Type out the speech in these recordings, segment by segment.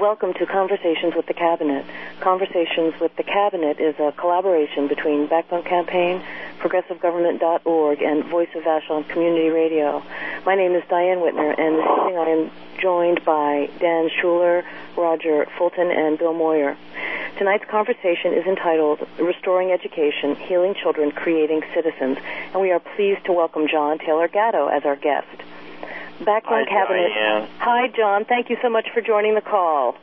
Welcome to Conversations with the Cabinet. Conversations with the Cabinet is a collaboration between Backbone Campaign, ProgressiveGovernment.org, and Voice of Vashon Community Radio. My name is Diane Whitner, and this evening I am joined by Dan Schuler, Roger Fulton, and Bill Moyer. Tonight's conversation is entitled Restoring Education, Healing Children, Creating Citizens, and we are pleased to welcome John Taylor Gatto as our guest. Backbone Cabinet. Diane. Hi, John. Thank you so much for joining the call.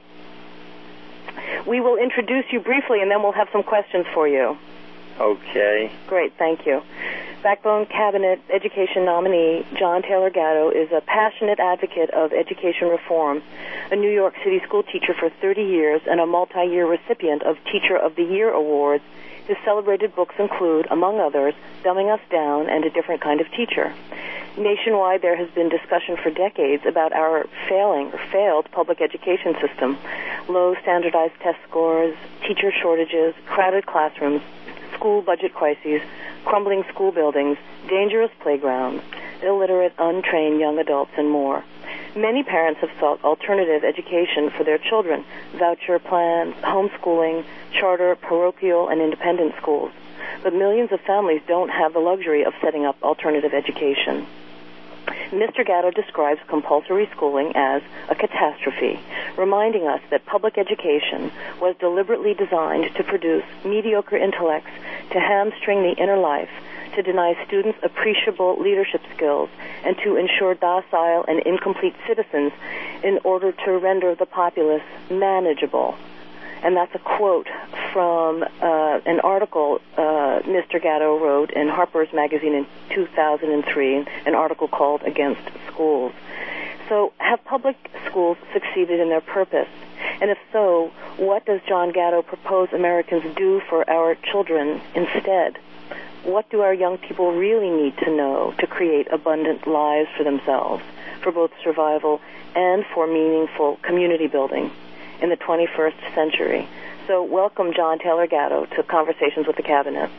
We will introduce you briefly, and then we'll have some questions for you. Okay. Great, thank you. Backbone Cabinet Education nominee John Taylor Gatto is a passionate advocate of education reform, a New York City school teacher for 30 years, and a multi-year recipient of Teacher of the Year awards. His celebrated books include, among others, Dumbing Us Down and A Different Kind of Teacher. Nationwide, there has been discussion for decades about our failed public education system, low standardized test scores, teacher shortages, crowded classrooms, school budget crises, crumbling school buildings, dangerous playgrounds, illiterate, untrained young adults, and more. Many parents have sought alternative education for their children, voucher plans, homeschooling, charter, parochial, and independent schools. But millions of families don't have the luxury of setting up alternative education. Mr. Gatto describes compulsory schooling as a catastrophe, reminding us that public education was deliberately designed to produce mediocre intellects, to hamstring the inner life, to deny students appreciable leadership skills, and to ensure docile and incomplete citizens in order to render the populace manageable. And that's a quote from an article Mr. Gatto wrote in Harper's Magazine in 2003, an article called Against Schools. So have public schools succeeded in their purpose? And if so, what does John Gatto propose Americans do for our children instead? What do our young people really need to know to create abundant lives for themselves, for both survival and for meaningful community building in the 21st century? So welcome, John Taylor Gatto, to Conversations with the Cabinet.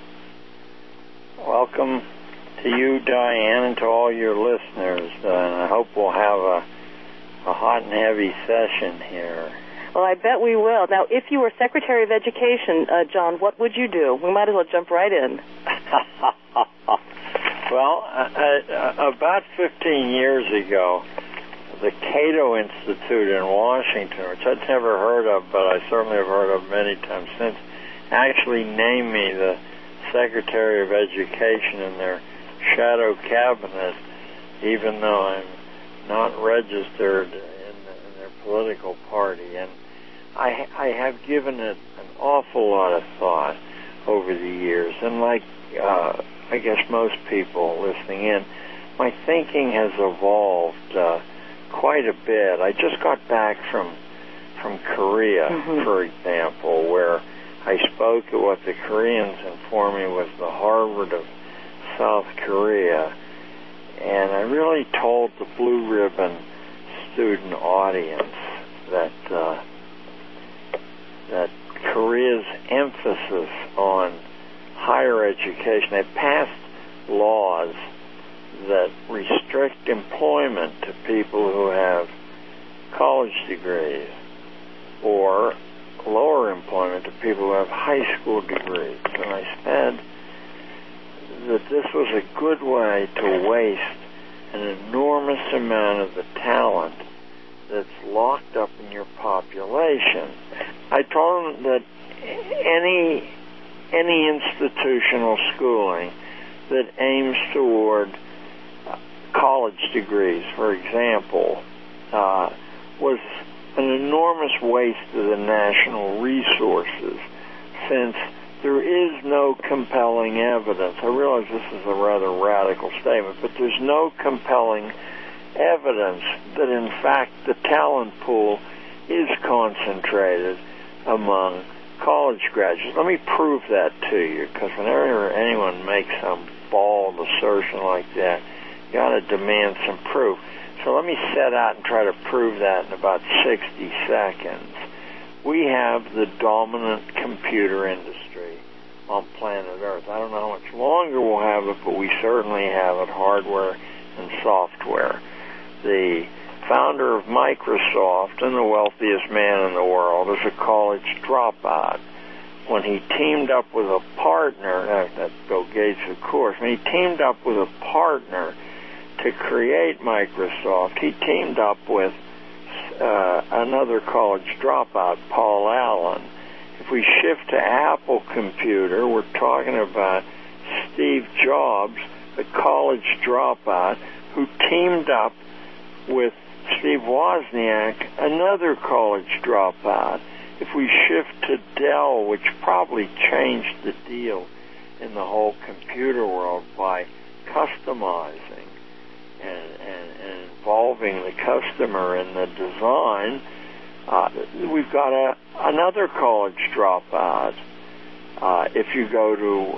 Welcome to you, Diane, and to all your listeners. And I hope we'll have a hot and heavy session here. Well, I bet we will. Now, if you were Secretary of Education, John, what would you do? We might as well jump right in. Well, about 15 years ago, the Cato Institute in Washington, which I'd never heard of, but I certainly have heard of many times since, actually named me the Secretary of Education in their shadow cabinet, even though I'm not registered in their political party. And I have given it an awful lot of thought over the years. And like, I guess most people listening in, my thinking has evolved quite a bit. I just got back from Korea, for example, where I spoke at what the Koreans informed me was the Harvard of South Korea, and I really told the blue ribbon student audience that Korea's emphasis on higher education, they passed laws that restrict employment to people who have college degrees, or lower employment to people who have high school degrees. And I said that this was a good way to waste an enormous amount of the talent that's locked up in your population. I told them that any institutional schooling that aims toward college degrees, for example, was an enormous waste of the national resources, since there is no compelling evidence. I realize this is a rather radical statement, but there's no compelling evidence that, in fact, the talent pool is concentrated among college graduates. Let me prove that to you, because whenever anyone makes some bald assertion like that, you got to demand some proof. So let me set out and try to prove that in about 60 seconds. We have the dominant computer industry on planet Earth. I don't know how much longer we'll have it, but we certainly have it, hardware and software. The founder of Microsoft and the wealthiest man in the world, is a college dropout. When he teamed up with a partner, that's Bill Gates, of course, when he teamed up with a partner to create Microsoft, he teamed up with another college dropout, Paul Allen. If we shift to Apple Computer, we're talking about Steve Jobs, the college dropout, who teamed up with Steve Wozniak, another college dropout. If we shift to Dell, which probably changed the deal in the whole computer world by customizing and involving the customer in the design, we've got another college dropout. If you go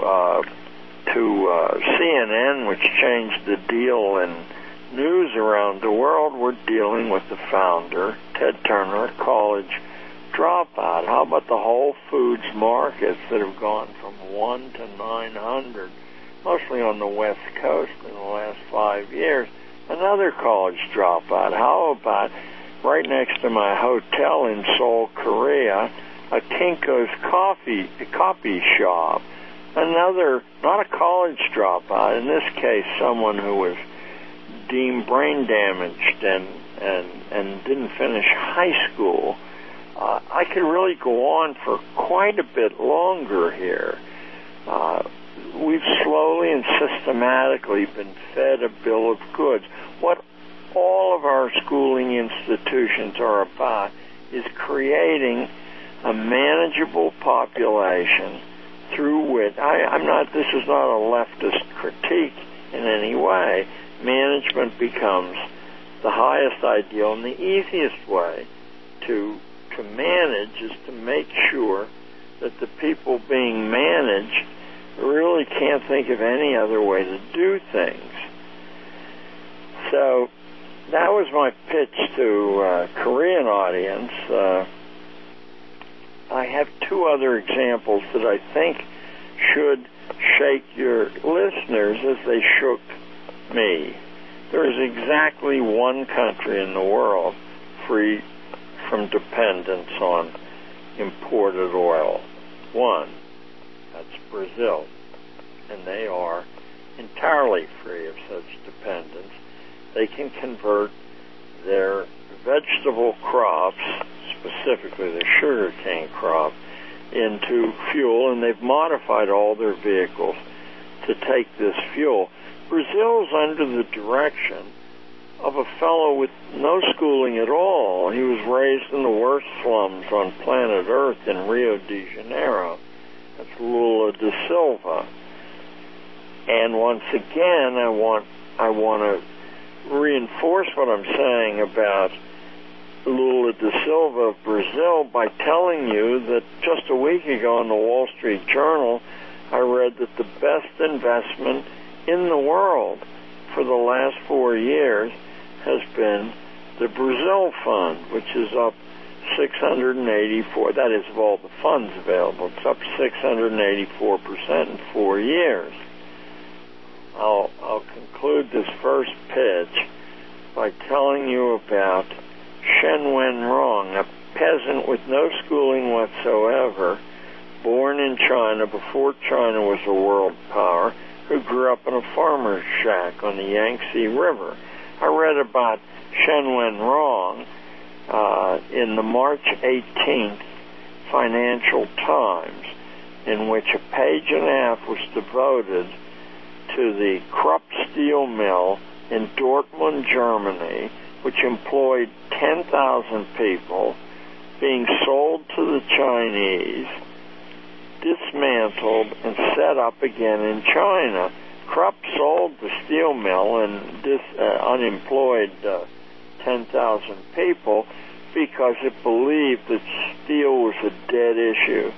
to CNN, which changed the deal in news around the world, we're dealing with the founder, Ted Turner, a college dropout. How about the Whole Foods markets that have gone from 1 to 900, mostly on the West Coast in the last 5 years? Another college dropout. How about right next to my hotel in Seoul, Korea, a Kinko's coffee shop? Another, not a college dropout, in this case someone who was deemed brain damaged and didn't finish high school. I could really go on for quite a bit longer here. We've slowly and systematically been fed a bill of goods. What all of our schooling institutions are about is creating a manageable population through which, this is not a leftist critique in any way. Management becomes the highest ideal, and the easiest way to manage is to make sure that the people being managed really can't think of any other way to do things. So that was my pitch to a Korean audience. I have two other examples that I think should shake your listeners as they shook me. There is exactly one country in the world free from dependence on imported oil. One. That's Brazil. And they are entirely free of such dependence. They can convert their vegetable crops, specifically the sugarcane crop, into fuel, and they've modified all their vehicles to take this fuel. Brazil's under the direction of a fellow with no schooling at all. He was raised in the worst slums on planet Earth in Rio de Janeiro. That's Lula da Silva. And once again, I want to reinforce what I'm saying about Lula da Silva of Brazil by telling you that just a week ago in the Wall Street Journal, I read that the best investment in the world for the last 4 years has been the Brazil Fund, which is up 684, that is of all the funds available, it's up 684% in 4 years. I'll conclude this first pitch by telling you about Shen Wenrong, a peasant with no schooling whatsoever, born in China before China was a world power, who grew up in a farmer's shack on the Yangtze River. I read about Shen Wenrong in the March 18th Financial Times, in which a page and a half was devoted to the Krupp steel mill in Dortmund, Germany, which employed 10,000 people, being sold to the Chinese, dismantled, and set up again in China. Krupp sold the steel mill and unemployed 10,000 people because it believed that steel was a dead issue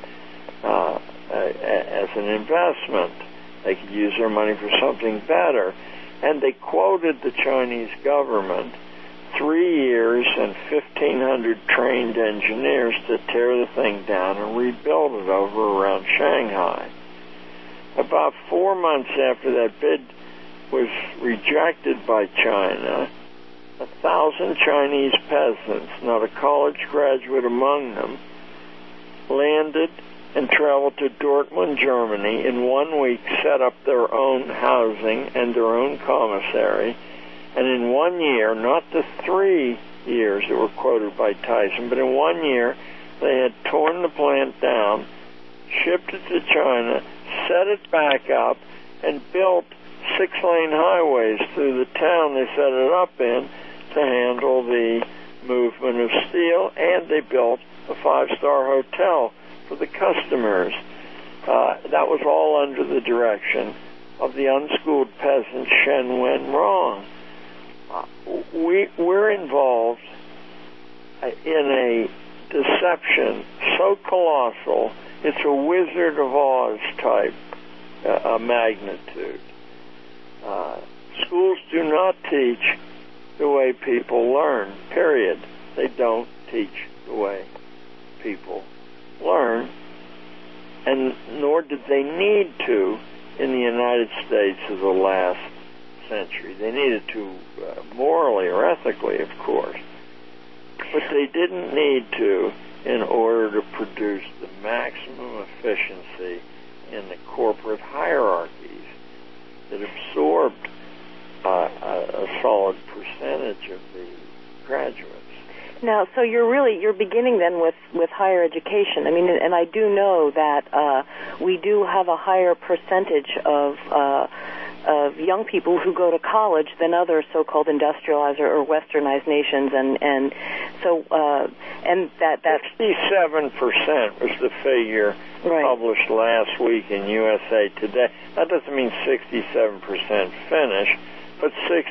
as an investment. They could use their money for something better. And they quoted the Chinese government 3 years and 1,500 trained engineers to tear the thing down and rebuild it over around Shanghai. About 4 months after that bid was rejected by China, 1,000 Chinese peasants, not a college graduate among them, landed and traveled to Dortmund, Germany. In 1 week, set up their own housing and their own commissary. And in 1 year, not the 3 years that were quoted by Tyson, but in 1 year, they had torn the plant down, shipped it to China, set it back up, and built 6-lane highways through the town they set it up in to handle the movement of steel, and they built a 5-star hotel for the customers. That was all under the direction of the unschooled peasant Shen Wenrong. We're involved in a deception so colossal, it's a Wizard of Oz type magnitude. Schools do not teach the way people learn, period. They don't teach the way people learn, and nor did they need to in the United States of the last century. They needed to morally or ethically, of course, but they didn't need to in order to produce the maximum efficiency in the corporate hierarchies that absorbed a solid percentage of the graduates. Now, so you're beginning then with higher education. I mean, and I do know that we do have a higher percentage of young people who go to college than other so-called industrialized or westernized nations, and so and that 67% was the figure published last week in USA Today. That doesn't mean 67% finish, but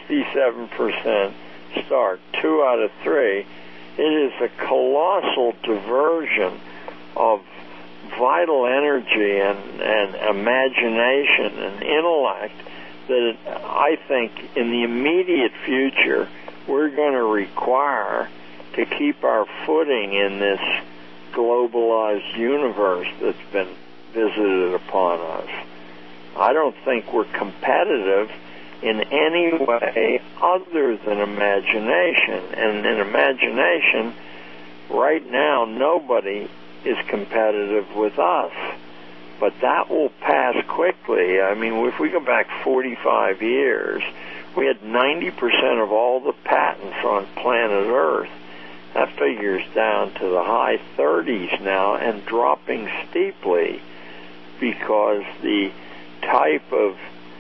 67% start. 2 out of 3. It is a colossal diversion of vital energy and imagination and intellect that I think in the immediate future we're going to require to keep our footing in this globalized universe that's been visited upon us. I don't think we're competitive in any way other than imagination. And in imagination, right now, nobody is competitive with us. But that will pass quickly. I mean, if we go back 45 years, we had 90% of all the patents on planet Earth. That figure's down to the high 30s now and dropping steeply because the type of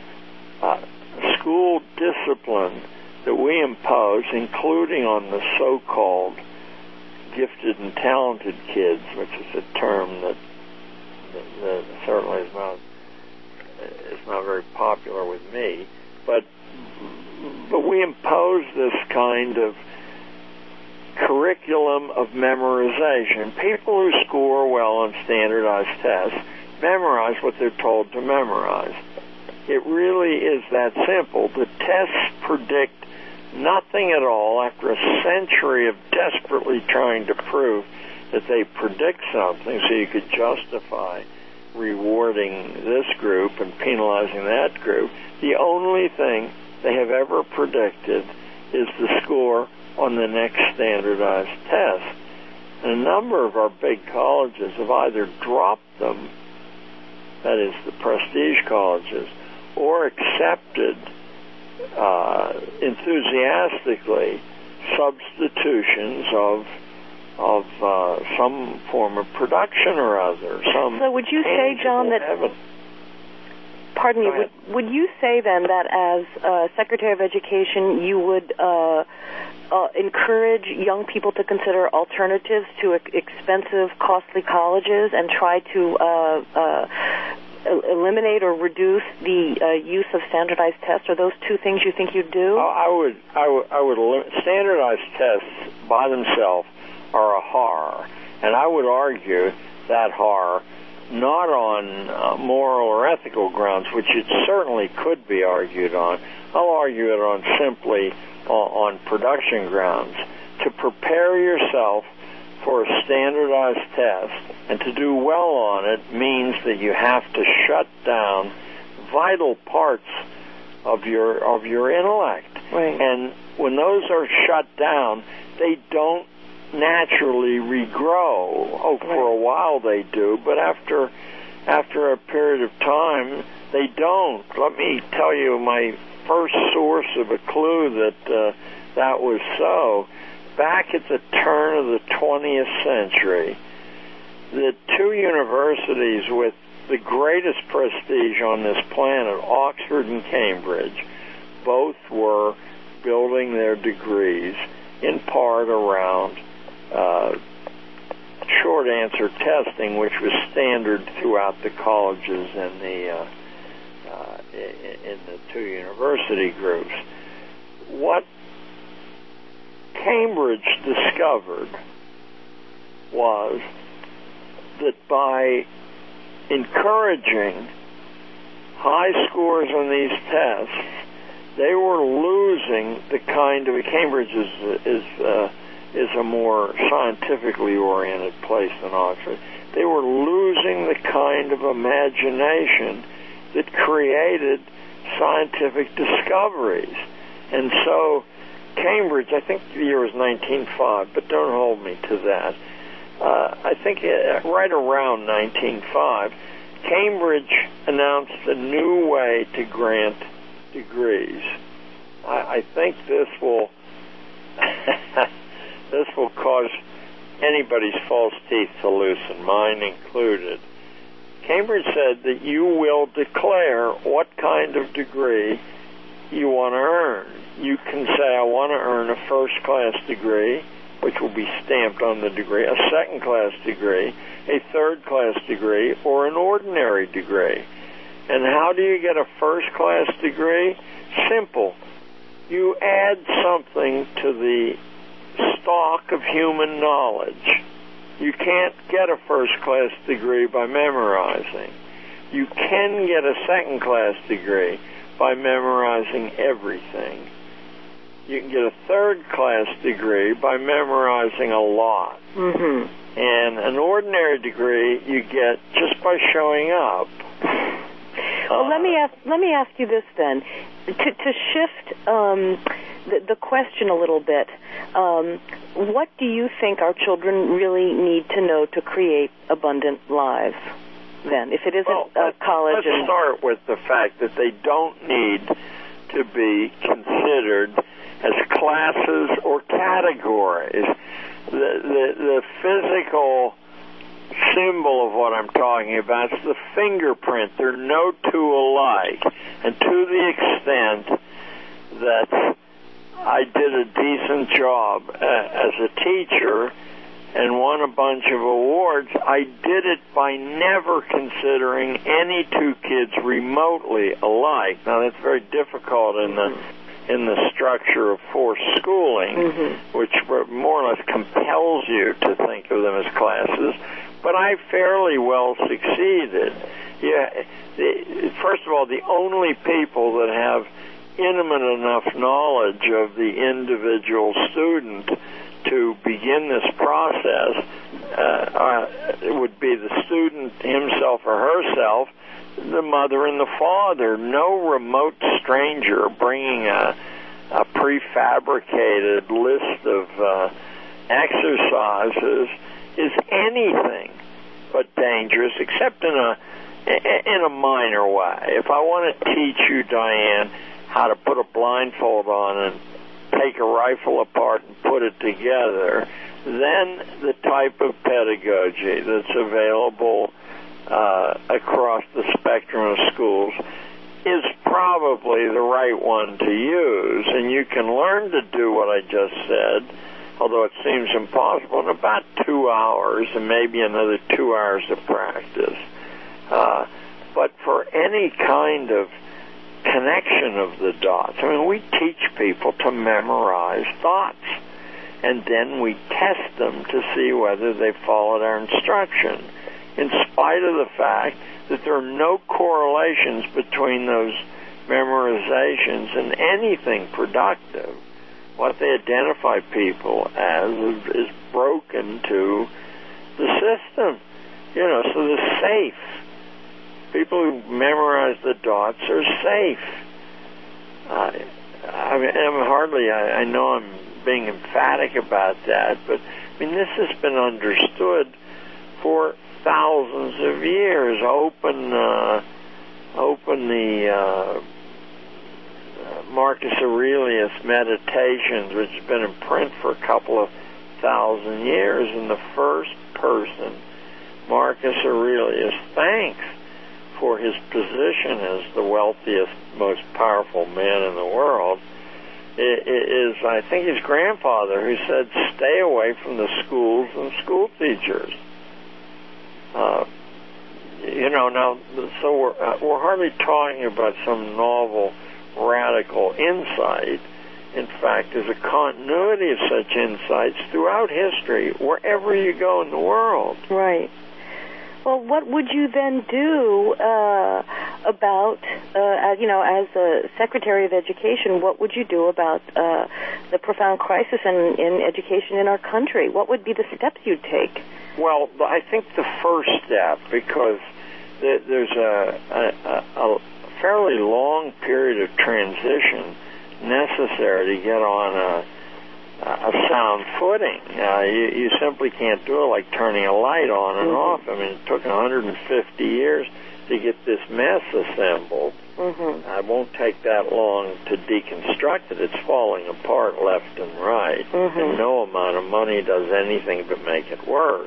school discipline that we impose, including on the so-called gifted and talented kids, which is a term that certainly is not very popular with me, but we impose this kind of curriculum of memorization. People who score well on standardized tests memorize what they're told to memorize. It really is that simple. The tests predict nothing at all after a century of desperately trying to prove that they predict something so you could justify rewarding this group and penalizing that group. The only thing they have ever predicted is the score on the next standardized test. And a number of our big colleges have either dropped them, that is, the prestige colleges, or accepted enthusiastically substitutions of some form of production or other. So would you say, John, that... Pardon me, would you say then that as Secretary of Education you would encourage young people to consider alternatives to expensive, costly colleges and try to eliminate or reduce the use of standardized tests? Are those two things you think you'd do? I would standardized tests by themselves are a horror, and I would argue that horror not on moral or ethical grounds, which it certainly could be argued on. I'll argue it on simply on production grounds. To prepare yourself for a standardized test and to do well on it means that you have to shut down vital parts of your intellect. Right. And when those are shut down, they don't naturally regrow. For a while they do, but after a period of time, they don't. Let me tell you my first source of a clue that was so. Back at the turn of the 20th century, the two universities with the greatest prestige on this planet, Oxford and Cambridge, both were building their degrees in part around short answer testing, which was standard throughout the colleges and in the two university groups. What Cambridge discovered was that by encouraging high scores on these tests, they were losing the kind of Cambridge is a more scientifically oriented place than Oxford. They were losing the kind of imagination that created scientific discoveries. And so Cambridge, I think the year was 1905, but don't hold me to that. I think right around 1905, Cambridge announced a new way to grant degrees. I think this will this will cause anybody's false teeth to loosen, mine included. Cambridge said that you will declare what kind of degree you want to earn. You can say, I want to earn a first-class degree, which will be stamped on the degree, a second-class degree, a third-class degree, or an ordinary degree. And how do you get a first-class degree? Simple. You add something to the stock of human knowledge. You can't get a first-class degree by memorizing. You can get a second-class degree by memorizing everything. You can get a third-class degree by memorizing a lot. Mm-hmm. And an ordinary degree you get just by showing up. Well, let me ask you this then, to shift the question a little bit. What do you think our children really need to know to create abundant lives? Then, if it isn't college, let's start with the fact that they don't need to be considered as classes or categories. The physical symbol of what I'm talking about is the fingerprint. They're no two alike. And to the extent that I did a decent job as a teacher and won a bunch of awards, I did it by never considering any two kids remotely alike. Now, that's very difficult in the structure of forced schooling, which more or less compels you to think of them as classes. But I fairly well succeeded. First of all, the only people that have intimate enough knowledge of the individual student to begin this process would be the student himself or herself, the mother and the father. No remote stranger bringing a prefabricated list of exercises is anything but dangerous, except in a minor way. If I want to teach you, Diane, how to put a blindfold on and take a rifle apart and put it together, then the type of pedagogy that's available across the spectrum of schools is probably the right one to use. And you can learn to do what I just said, although it seems impossible, in about 2 hours and maybe another 2 hours of practice. But for any kind of connection of the dots, I mean, we teach people to memorize thoughts, and then we test them to see whether they followed our instruction, in spite of the fact that there are no correlations between those memorizations and anything productive. What they identify people as is broken to the system. So they're safe. People who memorize the dots are safe. I know I'm being emphatic about that, but I mean, this has been understood for thousands of years. Open the Marcus Aurelius Meditations, which has been in print for a couple of thousand years, and the first person Marcus Aurelius thanks for his position as the wealthiest, most powerful man in the world is, I think, his grandfather, who said, "Stay away from the schools and school teachers." Now, so we're hardly talking about some novel, radical insight. In fact, there's a continuity of such insights throughout history, wherever you go in the world. Right. Well, what would you then do about, as a Secretary of Education, what would you do about the profound crisis in education in our country? What would be the steps you'd take? Well, I think the first step, because there's a fairly long period of transition necessary to get on a sound footing. You simply can't do it like turning a light on and off. I mean, it took 150 years to get this mess assembled. It won't take that long to deconstruct it. It's falling apart left and right, and no amount of money does anything but make it worse.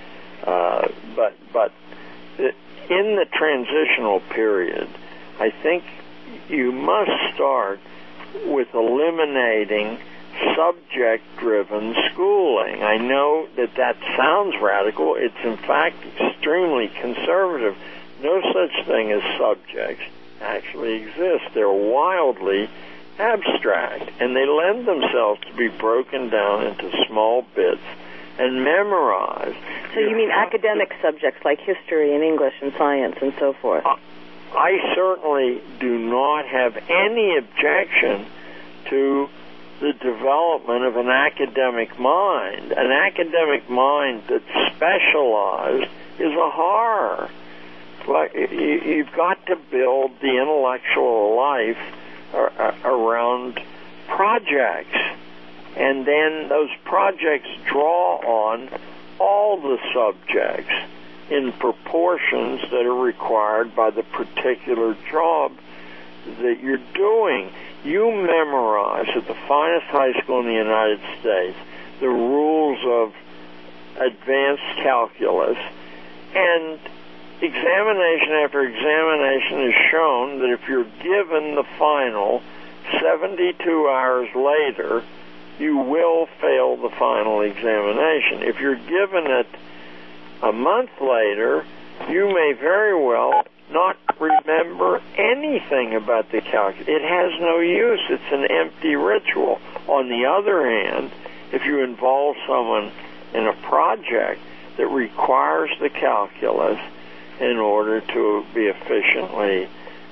But in the transitional period, I think you must start with eliminating subject-driven schooling. I know that sounds radical. It's, in fact, extremely conservative. No such thing as subjects actually exist. They're wildly abstract, and they lend themselves to be broken down into small bits and memorized. So you mean academic subjects like history and English and science and so forth? I certainly do not have any objection to the development of an academic mind. An academic mind that's specialized is a horror. But you've got to build the intellectual life around projects, and then those projects draw on all the subjects in proportions that are required by the particular job that you're doing. You memorize at the finest high school in the United States the rules of advanced calculus, and examination after examination has shown that if you're given the final 72 hours later, you will fail the final examination. If you're given it a month later, you may very well not remember anything about the calculus. It has no use. It's an empty ritual. On the other hand, if you involve someone in a project that requires the calculus in order to be efficiently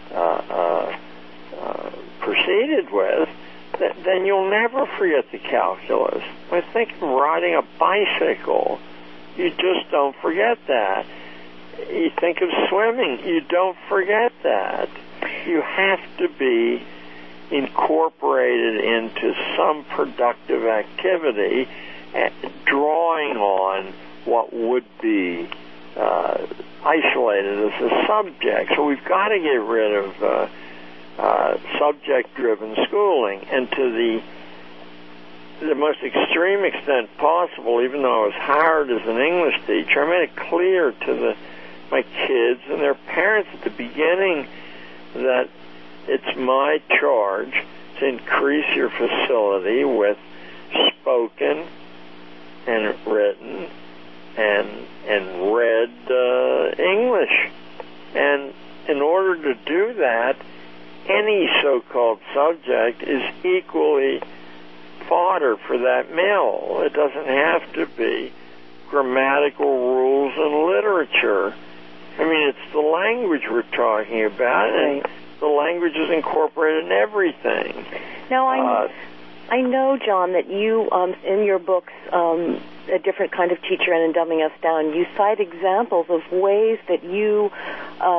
proceeded with, then you'll never forget the calculus. I think riding a bicycle, you just don't forget that. You think of swimming, you don't forget that. You have to be incorporated into some productive activity, drawing on what would be isolated as a subject. So we've got to get rid of subject-driven schooling, and to the most extreme extent possible. Even though I was hired as an English teacher, I made it clear to my kids and their parents at the beginning that it's my charge to increase your facility with spoken and written and read English. And in order to do that, any so-called subject is equally fodder for that mill. It doesn't have to be grammatical rules and literature. I mean, it's the language we're talking about, and the language is incorporated in everything. Now, I know, John, that you, in your books, A Different Kind of Teacher and in Dumbing Us Down, you cite examples of ways that you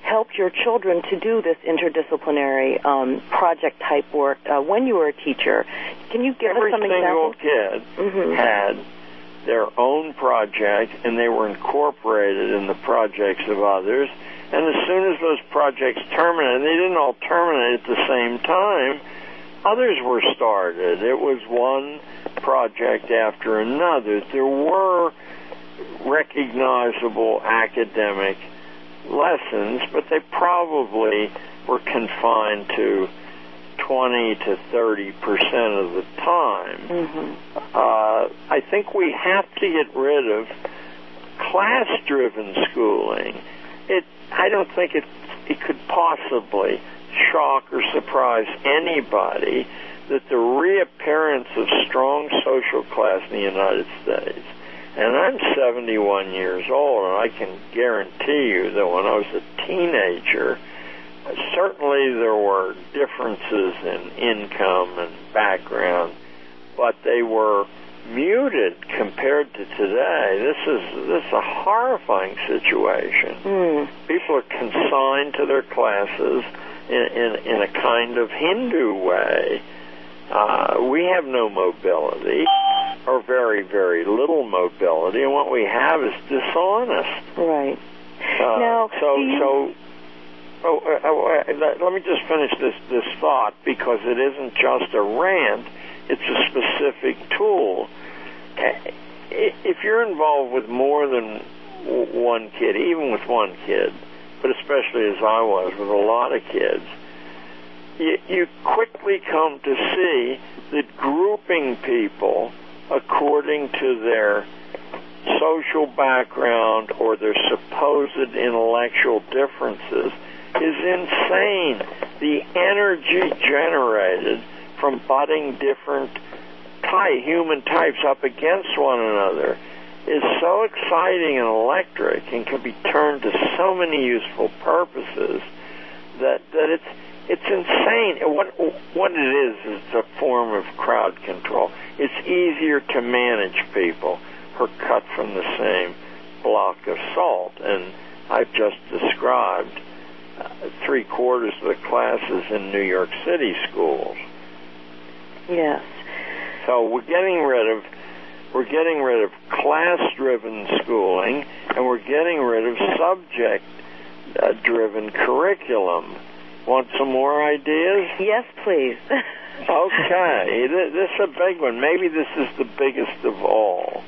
helped your children to do this interdisciplinary project-type work when you were a teacher. Can you give us some examples? Every single kid had their own project, and they were incorporated in the projects of others. And as soon as those projects terminated, they didn't all terminate at the same time. Others were started. It was one project after another. There were recognizable academic lessons, but they probably were confined to 20 to 30% of the time. I think we have to get rid of class-driven schooling. I don't think it could possibly shock or surprise anybody that the reappearance of strong social class in the United States, and I'm 71 years old, and I can guarantee you that when I was a teenager, certainly there were differences in income and background, but they were muted compared to today. This is a horrifying situation. People are consigned to their classes in a kind of Hindu way. We have no mobility, or very, very little mobility, and what we have is dishonest. Right. Let me just finish this thought, because it isn't just a rant, it's a specific tool. If you're involved with more than one kid, even with one kid, but especially as I was with a lot of kids, you quickly come to see that grouping people according to their social background or their supposed intellectual differences is insane. The energy generated from butting different human types up against one another is so exciting and electric and can be turned to so many useful purposes that it's insane. What it is it's a form of crowd control. It's easier to manage people who are cut from the same block of salt. And I've just described 3/4 of the classes in New York City schools. Yes. So we're getting rid of class-driven schooling, and we're getting rid of subject-driven curriculum. Want some more ideas? Yes, please. Okay, this is a big one. Maybe this is the biggest of all.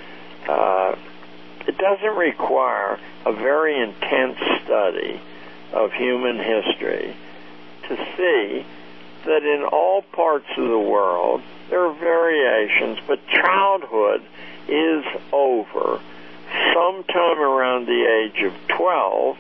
It doesn't require a very intense study of human history to see that in all parts of the world there are variations, but childhood is over sometime around the age of 12.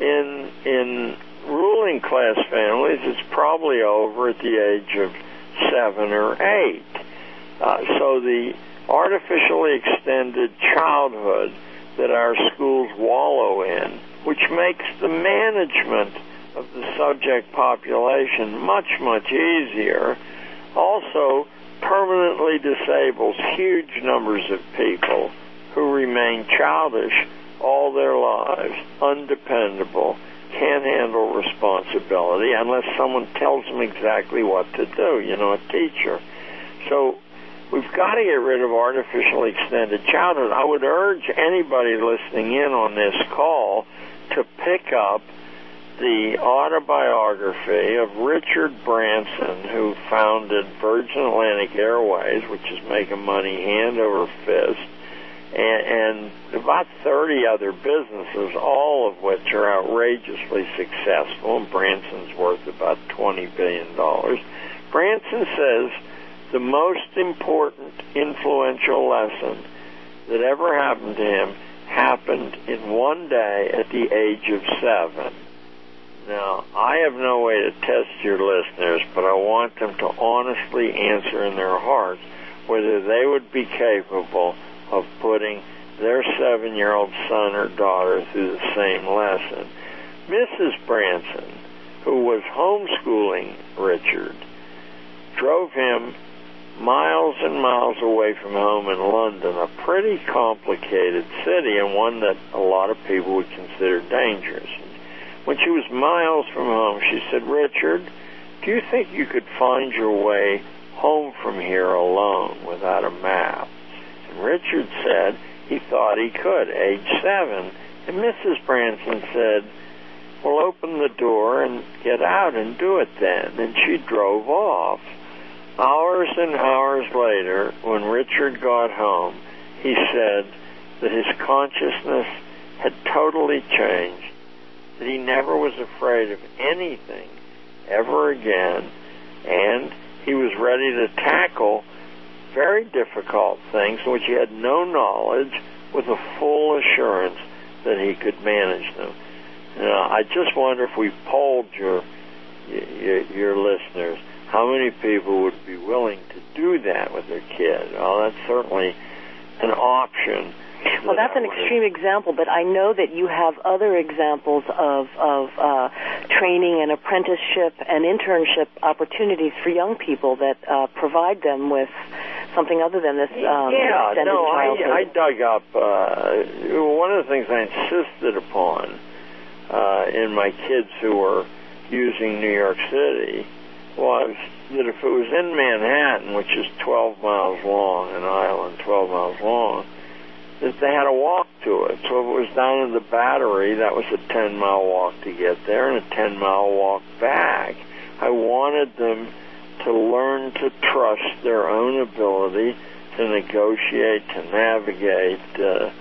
In ruling class families, it's probably over at the age of 7 or 8. So the artificially extended childhood that our schools wallow in, which makes the management of the subject population much, much easier, also permanently disables huge numbers of people who remain childish all their lives, undependable, can't handle responsibility unless someone tells them exactly what to do, a teacher. So we've got to get rid of artificially extended childhood. I would urge anybody listening in on this call to pick up the autobiography of Richard Branson, who founded Virgin Atlantic Airways, which is making money hand over fist, and about 30 other businesses, all of which are outrageously successful, and Branson's worth about $20 billion. Branson says the most important influential lesson that ever happened to him happened in one day at the age of 7. Now, I have no way to test your listeners, but I want them to honestly answer in their hearts whether they would be capable of putting their 7-year-old son or daughter through the same lesson. Mrs. Branson, who was homeschooling Richard, drove him miles and miles away from home in London, a pretty complicated city and one that a lot of people would consider dangerous. When she was miles from home, she said, "Richard, do you think you could find your way home from here alone without a map?" And Richard said he thought he could, age 7. And Mrs. Branson said, "Well, open the door and get out and do it then." And she drove off. Hours and hours later, when Richard got home, he said that his consciousness had totally changed, that he never was afraid of anything ever again, and he was ready to tackle very difficult things which he had no knowledge, with a full assurance that he could manage them. I just wonder if we polled your listeners, how many people would be willing to do that with their kid? Well, that's certainly an option. Well, that's an extreme example, but I know that you have other examples of training and apprenticeship and internship opportunities for young people that provide them with something other than this extended childhood. I dug up one of the things I insisted upon in my kids who were using New York City was that if it was in Manhattan, which is 12 miles long, an island 12 miles long, that they had to walk to it. So if it was down in the Battery, that was a 10-mile walk to get there and a 10-mile walk back. I wanted them to learn to trust their own ability to negotiate, to navigate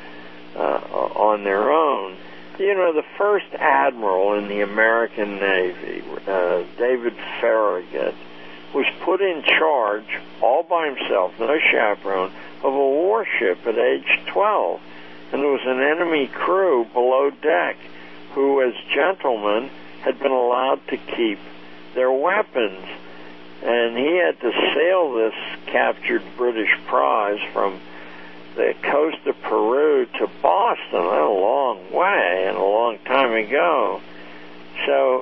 on their own. You know, the first admiral in the American Navy, David Farragut, was put in charge, all by himself, no chaperone, of a warship at age 12. And there was an enemy crew below deck who, as gentlemen, had been allowed to keep their weapons. And he had to sail this captured British prize from the coast of Peru to Boston, a long way and a long time ago. So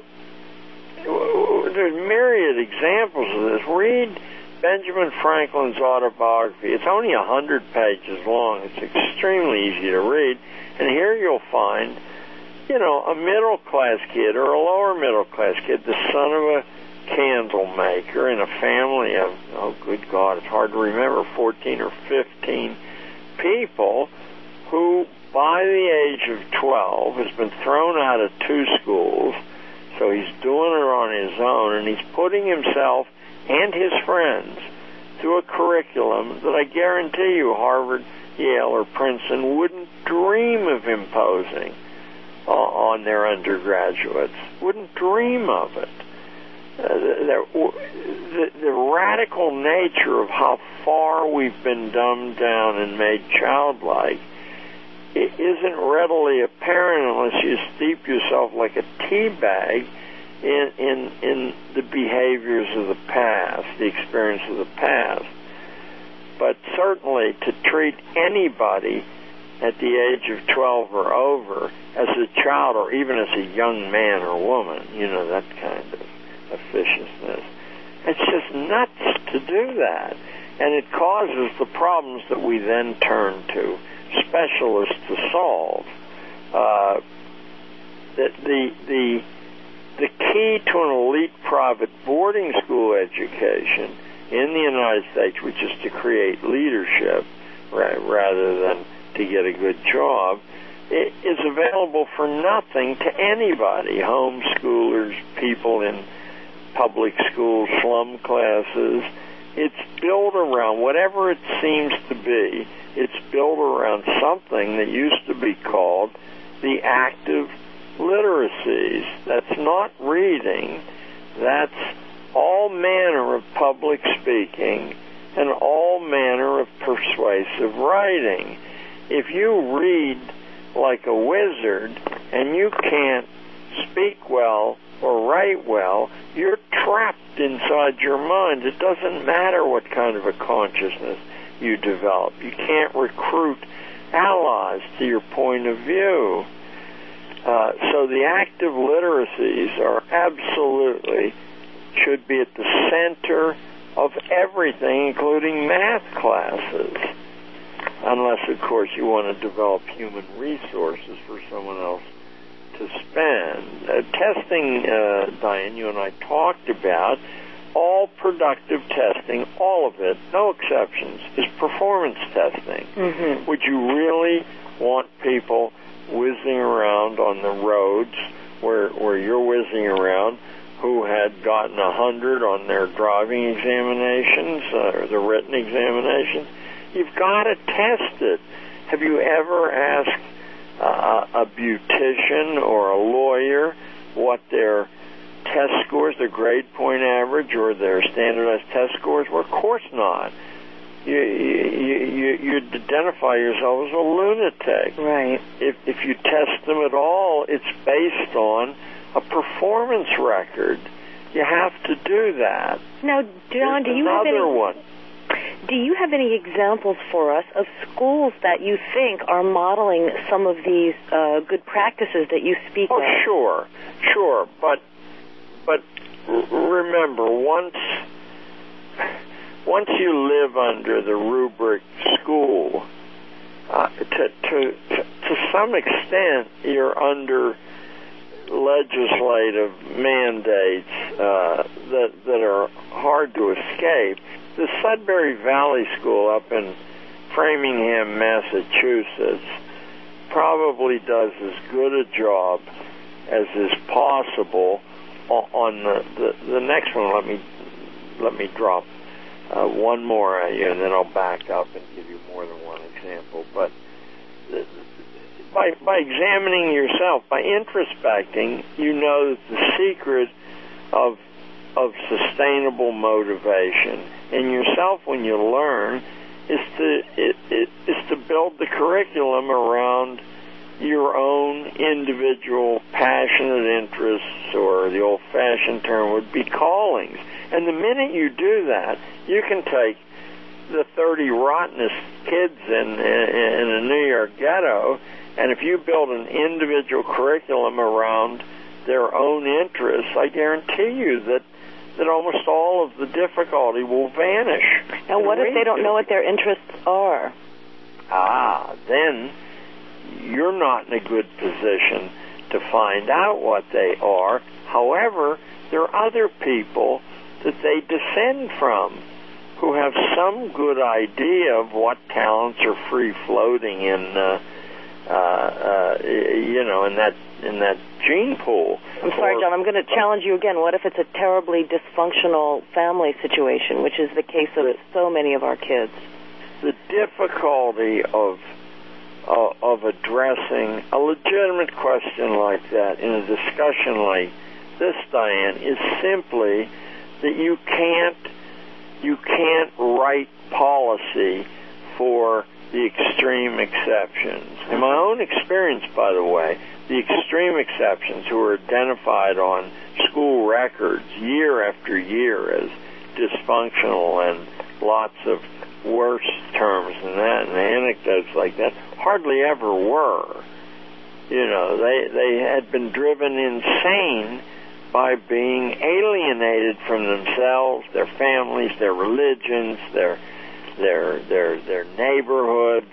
there's myriad examples of this. Read Benjamin Franklin's autobiography. It's only 100 pages long. It's extremely easy to read. And here you'll find, you know, a middle-class kid or a lower-middle-class kid, the son of a candle maker in a family of, oh, good God, it's hard to remember, 14 or 15 people who, by the age of 12, has been thrown out of 2 schools, so he's doing it on his own, and he's putting himself and his friends through a curriculum that I guarantee you Harvard, Yale, or Princeton wouldn't dream of imposing on their undergraduates, wouldn't dream of it. The radical nature of how far we've been dumbed down and made childlike isn't readily apparent unless you steep yourself like a tea bag in the behaviors of the past, the experience of the past. But certainly to treat anybody at the age of 12 or over as a child or even as a young man or woman, you know, that kind of officiousness. It's just nuts to do that. And it causes the problems that we then turn to specialists to solve. The key to an elite private boarding school education in the United States, which is to create leadership rather than to get a good job, is available for nothing to anybody, homeschoolers, people in public schools, slum classes. It's built around, whatever it seems to be, it's built around something that used to be called the active literacies. That's not reading. That's all manner of public speaking and all manner of persuasive writing. If you read like a wizard and you can't speak well or write well, you're trapped inside your mind. It doesn't matter what kind of a consciousness you develop. You can't recruit allies to your point of view. So the active literacies are absolutely, should be at the center of everything, including math classes. Unless, of course, you want to develop human resources for someone else to spend. Testing, Diane, you and I talked about, all productive testing, all of it, no exceptions, is performance testing. Mm-hmm. Would you really want people whizzing around on the roads where you're whizzing around who had gotten 100 on their driving examinations or the written examinations? You've got to test it. Have you ever asked a beautician or a lawyer what their test scores, their grade point average, or their standardized test scores were? Of course not. You'd identify yourself as a lunatic. Right. If you test them at all, it's based on a performance record. You have to do that. Now, John, do you have any examples for us of schools that you think are modeling some of these good practices that you speak of? Oh, sure. But remember, once you live under the rubric school, to some extent, you're under legislative mandates that are hard to escape. The Sudbury Valley School up in Framingham, Massachusetts, probably does as good a job as is possible on the next one. Let me drop one more at you, and then I'll back up and give you more than one example. But by examining yourself, by introspecting, you know that the secret of sustainable motivation in yourself when you learn is to build the curriculum around your own individual passionate interests, or the old-fashioned term would be callings. And the minute you do that, you can take the 30 rottenest kids in a New York ghetto, and if you build an individual curriculum around their own interests, I guarantee you that almost all of the difficulty will vanish. Now, what if they don't know what their interests are? Then you're not in a good position to find out what they are. However, there are other people that they descend from who have some good idea of what talents are free-floating in that gene pool. I'm sorry, John, I'm going to challenge you again. What if it's a terribly dysfunctional family situation, which is the case of so many of our kids? The difficulty of addressing a legitimate question like that in a discussion like this, Diane, is simply that you can't write policy for the extreme exceptions. In my own experience, by the way, the extreme exceptions who are identified on school records year after year as dysfunctional, and lots of worse terms than that, and anecdotes like that, hardly ever were. They had been driven insane by being alienated from themselves, their families, their religions, their neighborhoods.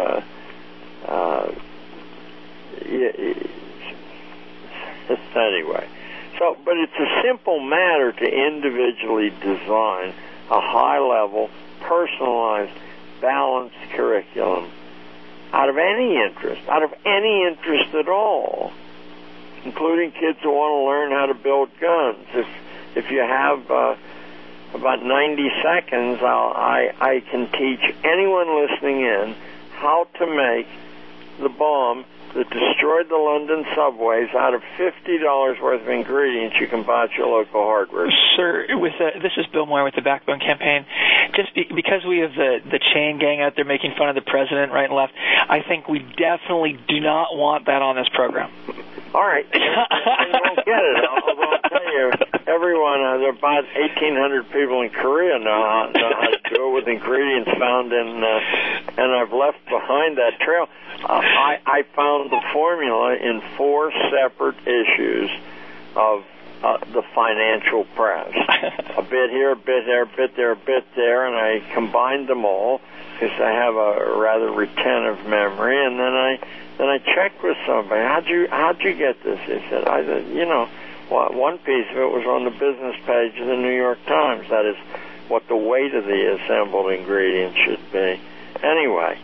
Anyway, but it's a simple matter to individually design a high-level, personalized, balanced curriculum out of any interest at all, including kids who want to learn how to build guns. If you have about 90 seconds, I can teach anyone listening in how to make the bomb that destroyed the London subways out of $50 worth of ingredients you can buy at your local hardware. Sir, this is Bill Moore with the Backbone Campaign. Just because we have the chain gang out there making fun of the president right and left, I think we definitely do not want that on this program. All right. I don't get it. Although I'll tell you, everyone, there are about 1,800 people in Korea know how to do it with ingredients found and I've left behind that trail. I found the formula in 4 separate issues of the financial press. A bit here, a bit there, a bit there, a bit there, and I combined them all because I have a rather retentive memory. And then I checked with somebody. How'd you get this? They said, one piece of it was on the business page of the New York Times. That is what the weight of the assembled ingredients should be. Anyway,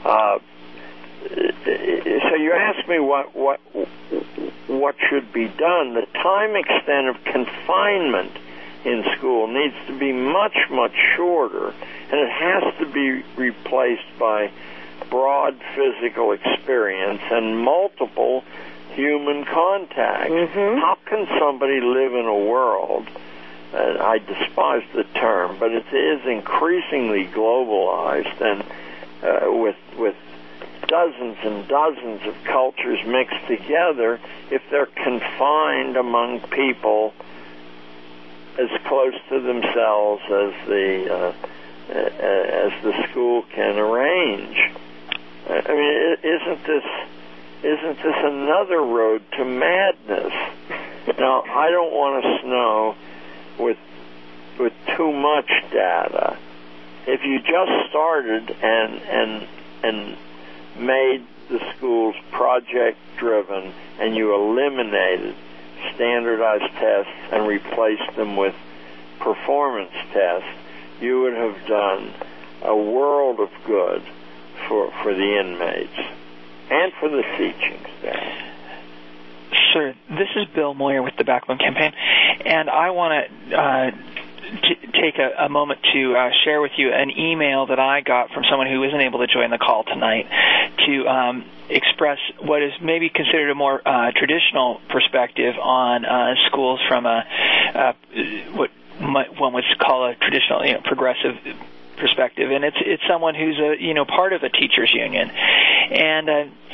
so you asked me what should be done. The time extent of confinement in school needs to be much, much shorter, and it has to be replaced by broad physical experience and multiple human contact. Mm-hmm. How can somebody live in a world, and I despise the term, but it is increasingly globalized and with dozens and dozens of cultures mixed together, if they're confined among people as close to themselves as the school can arrange? I mean, isn't this another road to madness? Now, I don't want to snow with too much data. If you just started and made the schools project-driven and you eliminated standardized tests and replaced them with performance tests, you would have done a world of good for the inmates and for the teaching staff. Sure. This is Bill Moyer with the Backbone Campaign, and I want to take a moment to share with you an email that I got from someone who isn't able to join the call tonight to express what is maybe considered a more traditional perspective on schools from what one would call a traditional, progressive perspective, and it's someone who's part of a teachers union, and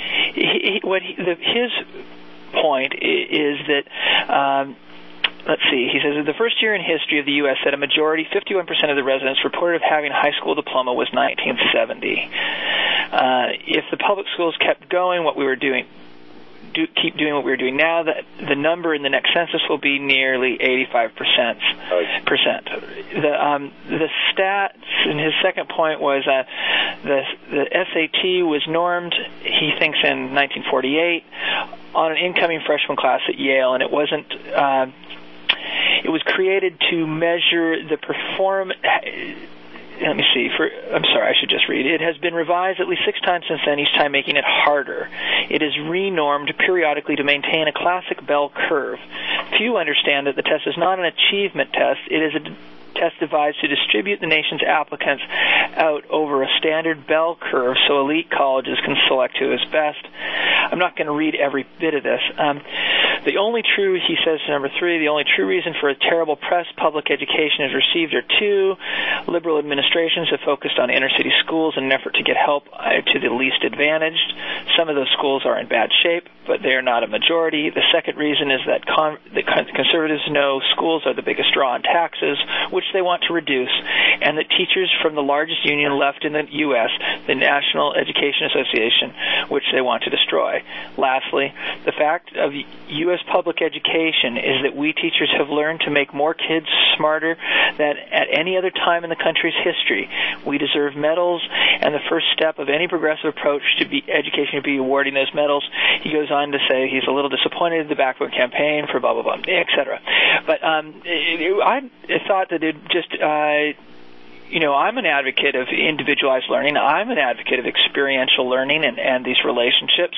his point is that. Let's see. He says, the first year in history of the U.S. that a majority, 51% of the residents reported having a high school diploma was 1970. If the public schools kept going, keep doing what we were doing now, the number in the next census will be nearly 85%. The stats, and his second point was the SAT was normed, he thinks, in 1948 on an incoming freshman class at Yale, and it wasn't. It was created to measure the let me see. I'm sorry, I should just read. It has been revised at least 6 times since then, each time making it harder. It is renormed periodically to maintain a classic bell curve. Few understand that the test is not an achievement test. It is a test devised to distribute the nation's applicants out over a standard bell curve so elite colleges can select who is best. I'm not going to read every bit of this. The only true, he says, number 3, the only true reason for a terrible press public education has received are 2. Liberal administrations have focused on inner-city schools in an effort to get help to the least advantaged. Some of those schools are in bad shape, but they are not a majority. The second reason is that the conservatives know schools are the biggest draw on taxes, which they want to reduce, and that teachers from the largest union left in the U.S., the National Education Association, which they want to destroy. Lastly, the fact of U.S. public education is that we teachers have learned to make more kids smarter than at any other time in the country's history. We deserve medals, and the first step of any progressive approach to education would be awarding those medals. He goes on to say he's a little disappointed in the Backbone Campaign for blah, blah, blah, etc. But I thought that it just... I'm an advocate of individualized learning. I'm an advocate of experiential learning and these relationships.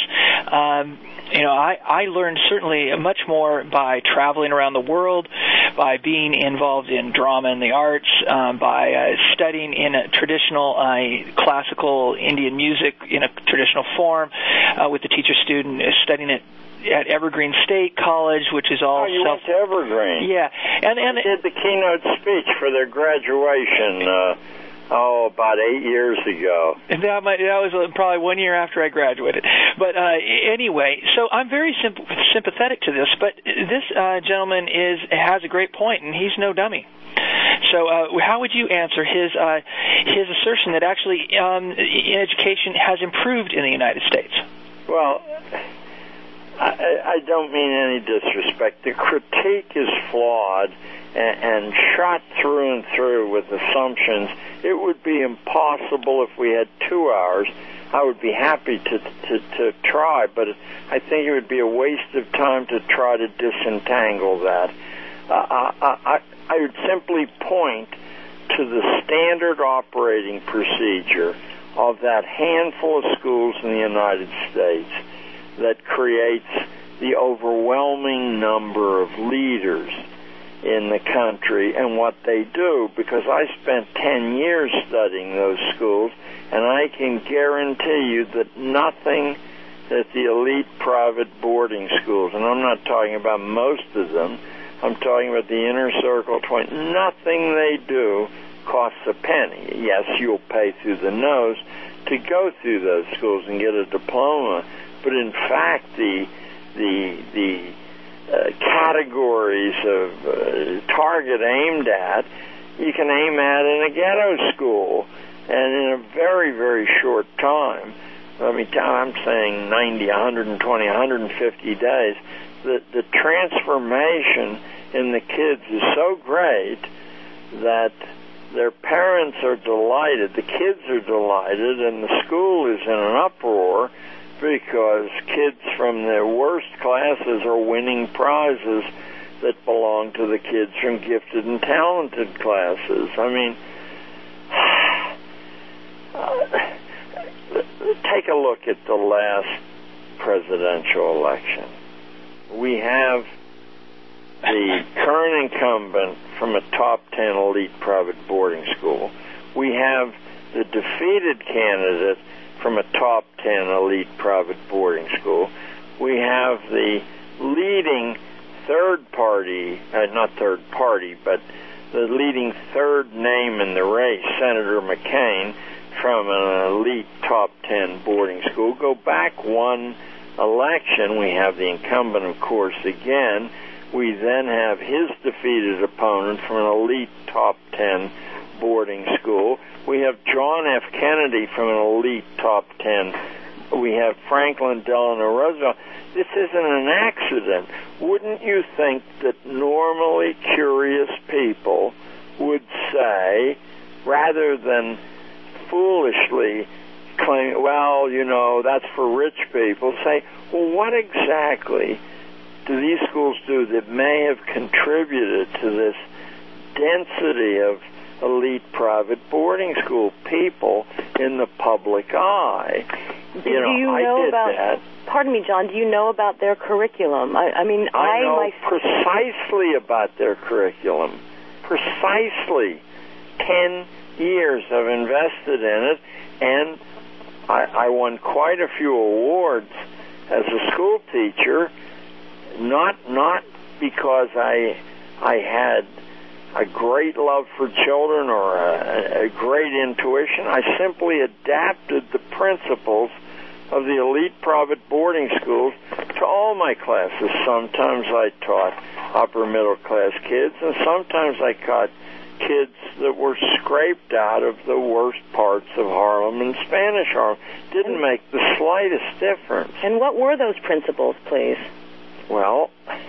I learned certainly much more by traveling around the world, by being involved in drama and the arts, by studying in a traditional classical Indian music in a traditional form with the teacher-student, studying it at Evergreen State College, which is all went to Evergreen. Yeah, and did the keynote speech for their graduation. About 8 years ago. And that was probably 1 year after I graduated. But anyway, so I'm very sympathetic to this. But this gentleman has a great point, and he's no dummy. So how would you answer his assertion that actually education has improved in the United States? Well, I don't mean any disrespect. The critique is flawed and shot through and through with assumptions. It would be impossible if we had 2 hours. I would be happy to try, but I think it would be a waste of time to try to disentangle that. I would simply point to the standard operating procedure of that handful of schools in the United States that creates the overwhelming number of leaders in the country and what they do, because I spent 10 years studying those schools, and I can guarantee you that nothing that the elite private boarding schools, and I'm not talking about most of them, I'm talking about the inner circle, nothing they do costs a penny. Yes, you'll pay through the nose to go through those schools and get a diploma, but in fact the categories of target aimed at, you can aim at in a ghetto school, and in a very, very short time, let me tell you, I'm saying 90, 120, 150 days, the transformation in the kids is so great that their parents are delighted, the kids are delighted, and the school is in an uproar because kids from their worst classes are winning prizes that belong to the kids from gifted and talented classes. I mean, take a look at the last presidential election. We have the current incumbent from a top 10 elite private boarding school. We have the defeated candidate from a top 10 elite private boarding school. We have the leading but the leading third name in the race, Senator McCain, from an elite top 10 boarding school. Go back one election, we have the incumbent, of course, again. We then have his defeated opponent from an elite top 10 boarding school. We have John F. Kennedy from an elite top 10. We have Franklin Delano Roosevelt. This isn't an accident. Wouldn't you think that normally curious people would say, rather than foolishly claim, well, you know, that's for rich people, say, well, what exactly do these schools do that may have contributed to this density of elite private boarding school people in the public eye? Do you know about that. Pardon me, John, do you know about their curriculum? I know precisely about their curriculum. Precisely. 10 years I've invested in it, and I won quite a few awards as a school teacher, not because I had a great love for children or a great intuition. I simply adapted the principles of the elite private boarding schools to all my classes. Sometimes I taught upper middle class kids, and sometimes I taught kids that were scraped out of the worst parts of Harlem and Spanish Harlem. Didn't make the slightest difference. And what were those principles, please? Well,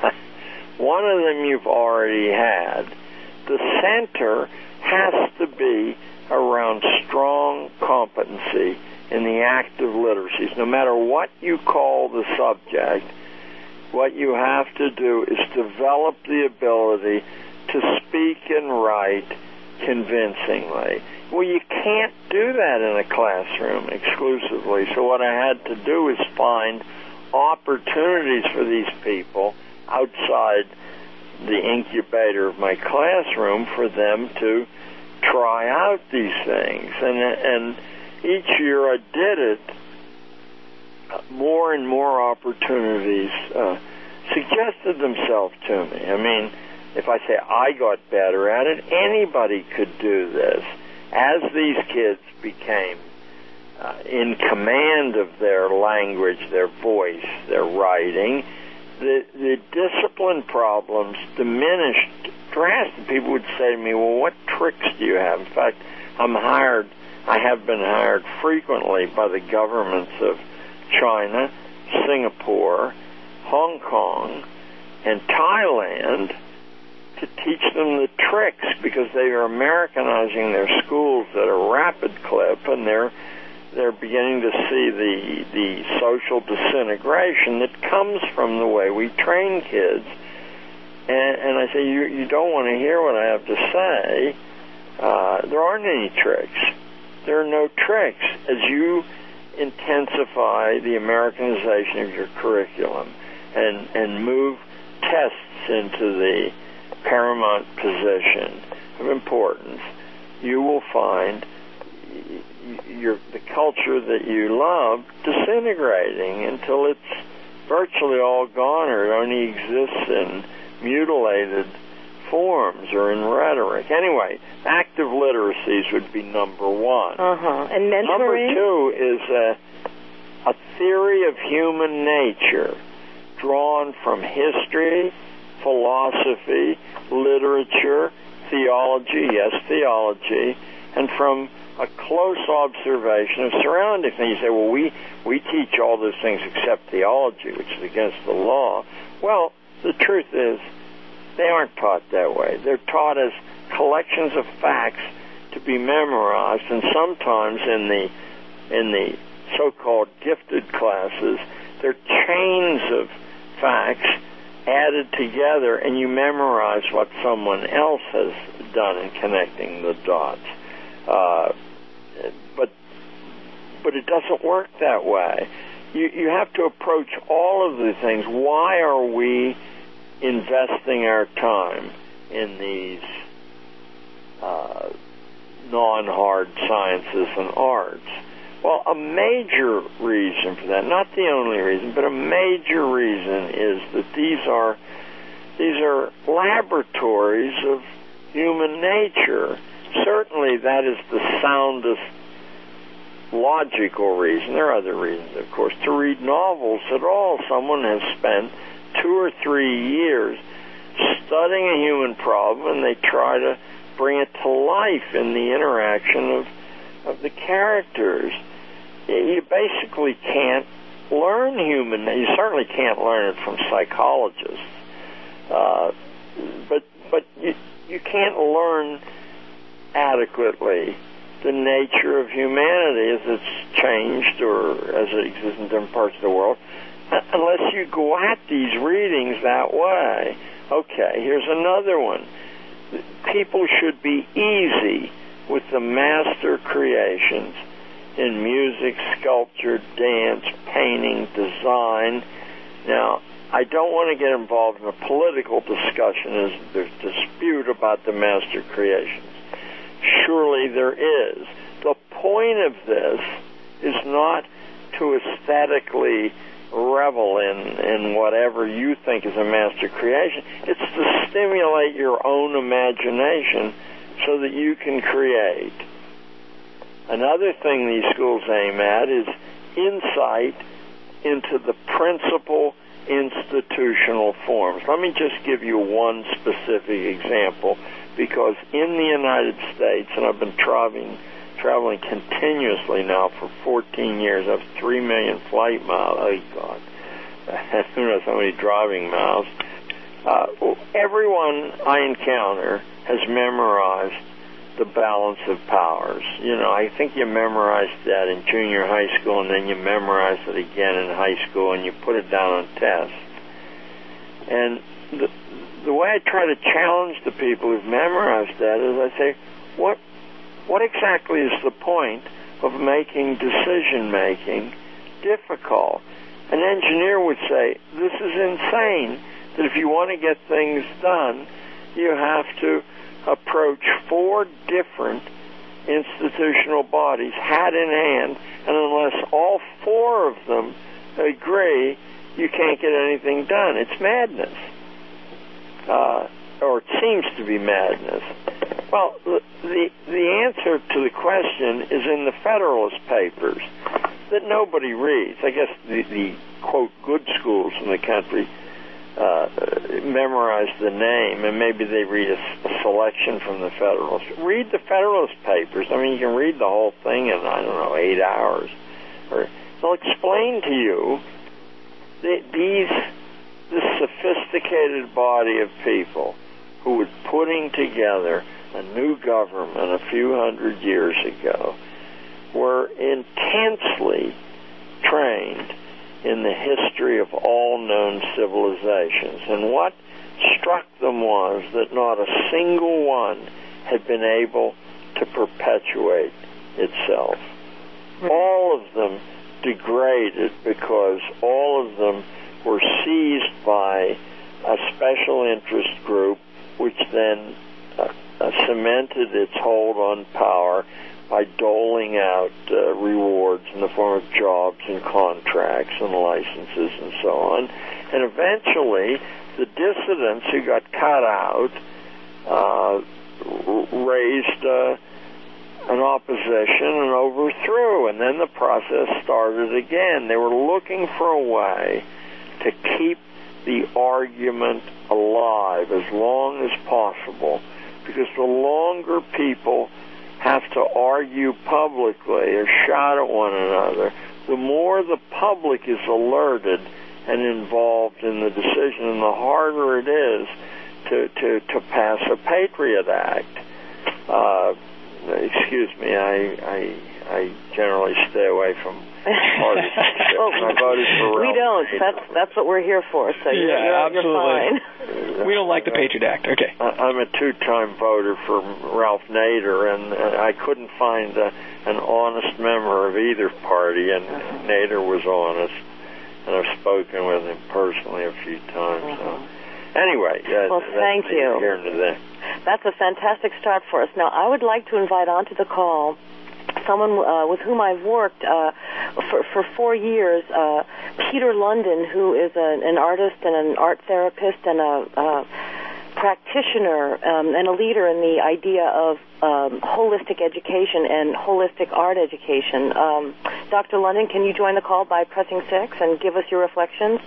one of them you've already had. The center has to be around strong competency in the active literacies. No matter what you call the subject, what you have to do is develop the ability to speak and write convincingly. Well, you can't do that in a classroom exclusively. So what I had to do is find opportunities for these people outside the incubator of my classroom for them to try out these things. And each year I did it, more and more opportunities suggested themselves to me. I mean, if I say I got better at it, anybody could do this. As these kids became in command of their language, their voice, their writing, the discipline problems diminished drastically. People would say to me, well, what tricks do you have? In fact, I have been hired frequently by the governments of China, Singapore, Hong Kong, and Thailand to teach them the tricks, because they are Americanizing their schools at a rapid clip, and they're beginning to see the social disintegration that comes from the way we train kids. And I say, you don't want to hear what I have to say. There aren't any tricks. There are no tricks. As you intensify the Americanization of your curriculum and move tests into the paramount position of importance, you will find the culture that you love disintegrating until it's virtually all gone, or it only exists in mutilated forms or in rhetoric. Anyway, active literacies would be number one. And mentoring? Number two is a theory of human nature drawn from history, philosophy, literature, theology, and from a close observation of surrounding things. You say, well, we teach all those things except theology, which is against the law. Well, the truth is, they aren't taught that way. They're taught as collections of facts to be memorized, and sometimes in the so-called gifted classes, they're chains of facts added together, and you memorize what someone else has done in connecting the dots. But it doesn't work that way. You have to approach all of the things. Why are we investing our time in these non-hard sciences and arts? Well, a major reason for that, not the only reason, but a major reason is that these are laboratories of human nature. Certainly that is the soundest logical reason. There are other reasons, of course. To read novels at all, someone has spent 2 or 3 years studying a human problem, and they try to bring it to life in the interaction of the characters. You basically can't learn you certainly can't learn it from psychologists, but you can't learn adequately the nature of humanity as it's changed or as it exists in different parts of the world unless you go at these readings that way. Okay, here's another one. People should be easy with the master creations in music, sculpture, dance, painting, design. Now, I don't want to get involved in a political discussion as there's dispute about the master creations. Surely there is. The point of this is not to aesthetically revel in whatever you think is a master creation. It's to stimulate your own imagination so that you can create. Another thing these schools aim at is insight into the principal institutional forms. Let me just give you one specific example, because in the United States, and I've been traveling continuously now for 14 years, I have 3 million flight miles. Oh, God. Who knows how many driving miles. Everyone I encounter has memorized the balance of powers. You know, I think you memorized that in junior high school, and then you memorize it again in high school, and you put it down on tests. And the way I try to challenge the people who've memorized that is I say, what exactly is the point of making decision-making difficult? An engineer would say, this is insane, that if you want to get things done, you have to approach 4 different institutional bodies, hat in hand, and unless all 4 of them agree, you can't get anything done. It's madness. Or it seems to be madness. Well, the answer to the question is in the Federalist Papers that nobody reads. I guess the quote, good schools in the country memorize the name, and maybe they read a selection from the Federalist. Read the Federalist Papers. I mean, you can read the whole thing in, 8 hours. Or they'll explain to you that these sophisticated body of people who was putting together a new government a few hundred years ago were intensely trained in the history of all known civilizations. And what struck them was that not a single one had been able to perpetuate itself. All of them degraded because all of them were seized by a special interest group, which then cemented its hold on power by doling out rewards in the form of jobs and contracts and licenses and so on. And eventually, the dissidents who got cut out raised an opposition and overthrew, and then the process started again. They were looking for a way to keep the argument alive as long as possible, because the longer people have to argue publicly or shout at one another, the more the public is alerted and involved in the decision, and the harder it is to pass a Patriot Act. Excuse me, I generally stay away from parties. I voted for we don't. That's what we're here for. So yeah, you're fine. We don't like the Patriot Act. Okay. I'm a two-time voter for Ralph Nader, and I couldn't find an honest member of either party, and Nader was honest, and I've spoken with him personally a few times. So. Anyway, well, thank you. Here today. That's a fantastic start for us. Now, I would like to invite onto the call someone with whom I've worked for 4 years, Peter London, who is an artist and an art therapist and a practitioner and a leader in the idea of holistic education and holistic art education. Dr. London, can you join the call by pressing 6 and give us your reflections?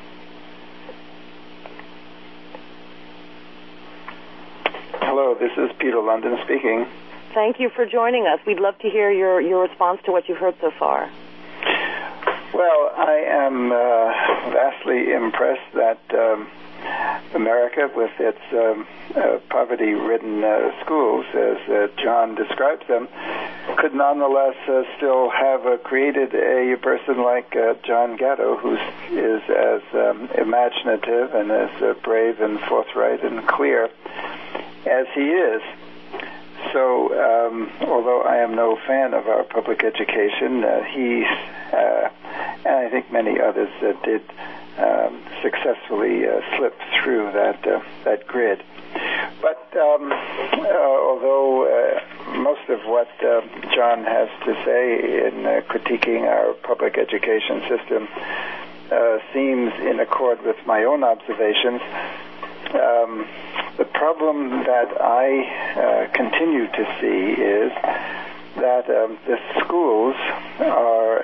Hello, this is Peter London speaking. Thank you for joining us. We'd love to hear your response to what you've heard so far. Well, I am vastly impressed that America, with its poverty-ridden schools, as John describes them, could nonetheless still have created a person like John Gatto, who is as imaginative and as brave and forthright and clear as he is. So, although I am no fan of our public education, he, and I think many others, did successfully slip through that grid. But although most of what John has to say in critiquing our public education system seems in accord with my own observations, the problem that I continue to see is that the schools are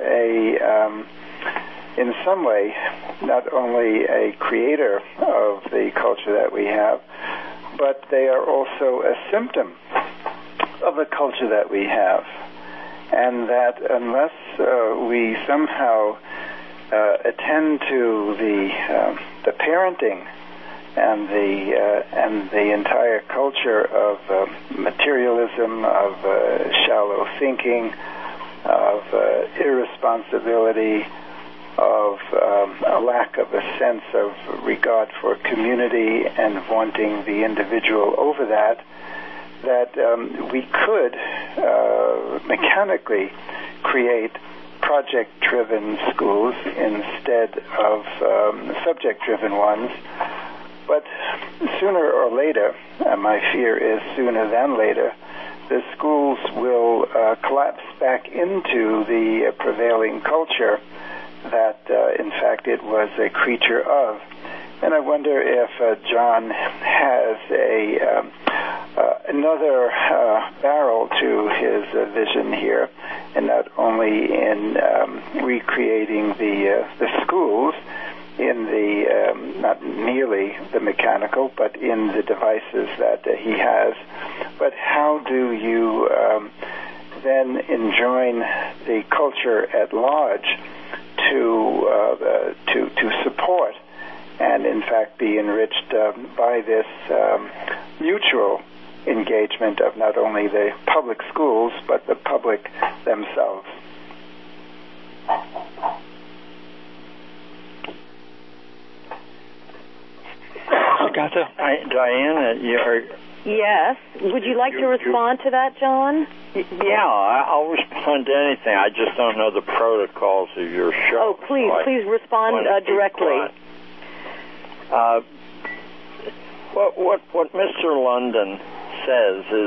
in some way, not only a creator of the culture that we have, but they are also a symptom of the culture that we have. And that unless we somehow attend to the parenting and the entire culture of materialism, of shallow thinking, of irresponsibility, of a lack of a sense of regard for community and wanting the individual over that we could mechanically create project-driven schools instead of subject-driven ones. But sooner or later, my fear is sooner than later, the schools will collapse back into the prevailing culture that, in fact, it was a creature of. And I wonder if John has another barrel to his vision here, and not only in recreating the schools, in the not merely the mechanical, but in the devices that he has. But how do you then enjoin the culture at large to support and in fact, be enriched by this mutual engagement of not only the public schools, but the public themselves. Diana, yes. Would you like to respond to that, John? Yeah, I'll respond to anything. I just don't know the protocols of your show. Oh, please respond directly. What Mr. London says is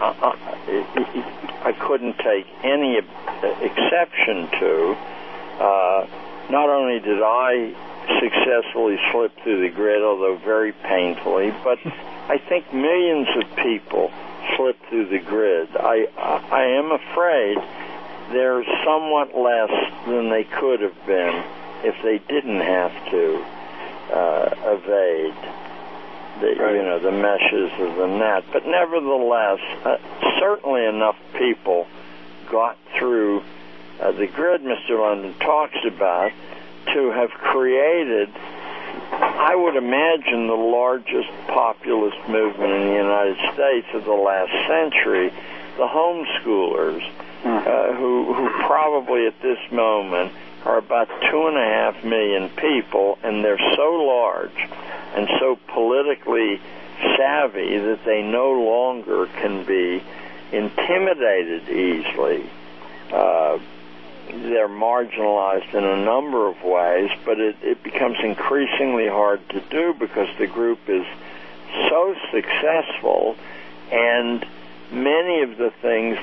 I couldn't take any exception to. Not only did I successfully slip through the grid, although very painfully, but I think millions of people slip through the grid. I am afraid they're somewhat less than they could have been if they didn't have to evade the meshes of the net. But nevertheless, certainly enough people got through the grid Mr. London talks about to have created, I would imagine, the largest populist movement in the United States of the last century, the homeschoolers, who probably at this moment are about 2.5 million people, and they're so large and so politically savvy that they no longer can be intimidated easily. They're marginalized in a number of ways, but it becomes increasingly hard to do because the group is so successful, and many of the things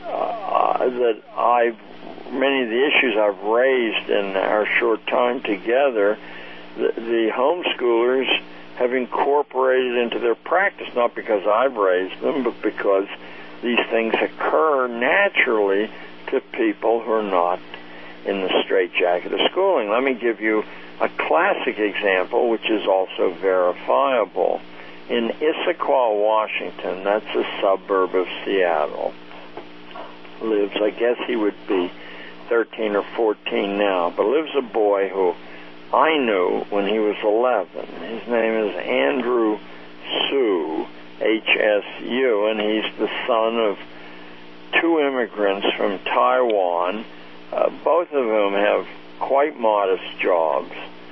many of the issues I've raised in our short time together, the homeschoolers have incorporated into their practice, not because I've raised them, but because these things occur naturally to people who are not in the straitjacket of schooling. Let me give you a classic example, which is also verifiable. In Issaquah, Washington, that's a suburb of Seattle, lives, I guess he would be 13 or 14 now, but lives a boy who I knew when he was 11. His name is Andrew Su, H-S-U, and he's the son of two immigrants from Taiwan, both of whom have quite modest jobs.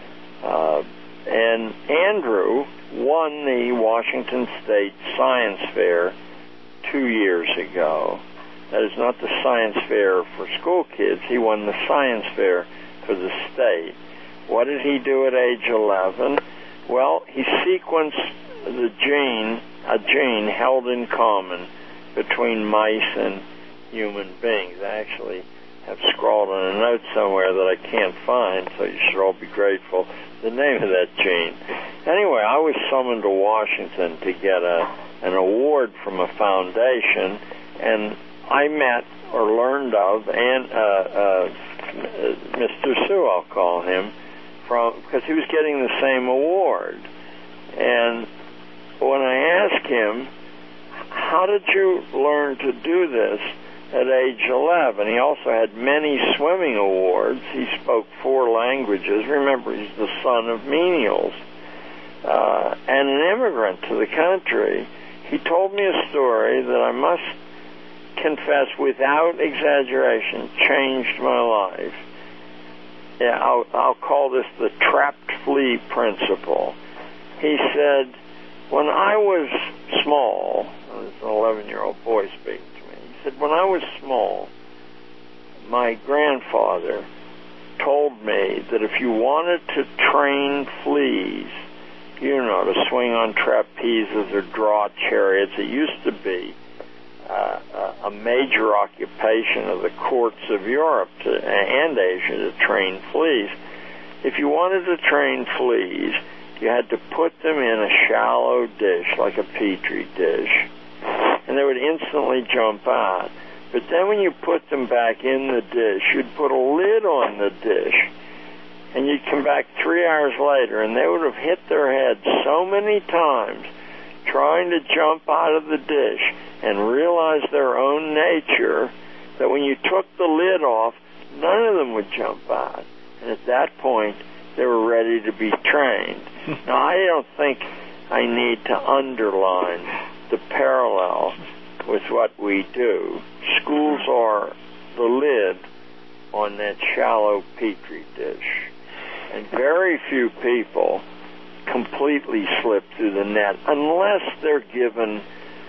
And Andrew won the Washington State Science Fair 2 years ago. That is not the science fair for school kids. He won the science fair for the state. What did he do at age 11? Well, he sequenced a gene held in common between mice and human beings. I actually have scrawled on a note somewhere that I can't find, so you should all be grateful, the name of that gene. Anyway, I was summoned to Washington to get an award from a foundation, and I met or learned of Mr. Su, I'll call him, because he was getting the same award. And when I asked him, how did you learn to do this at age 11? He also had many swimming awards. He spoke 4 languages. Remember, he's the son of menials and an immigrant to the country. He told me a story that I must confess, without exaggeration, changed my life. Yeah, I'll call this the trapped flea principle. He said, when I was small, this is an 11-year-old boy speaking to me, he said, when I was small, my grandfather told me that if you wanted to train fleas, to swing on trapezes or draw chariots, it used to be a major occupation of the courts of Europe and Asia to train fleas. If you wanted to train fleas, you had to put them in a shallow dish, like a petri dish, and they would instantly jump out. But then when you put them back in the dish, you'd put a lid on the dish, and you'd come back 3 hours later, and they would have hit their heads so many times trying to jump out of the dish and realize their own nature that when you took the lid off, none of them would jump out. And at that point, they were ready to be trained. Now, I don't think I need to underline the parallel with what we do. Schools are the lid on that shallow petri dish, and very few people completely slip through the net unless they're given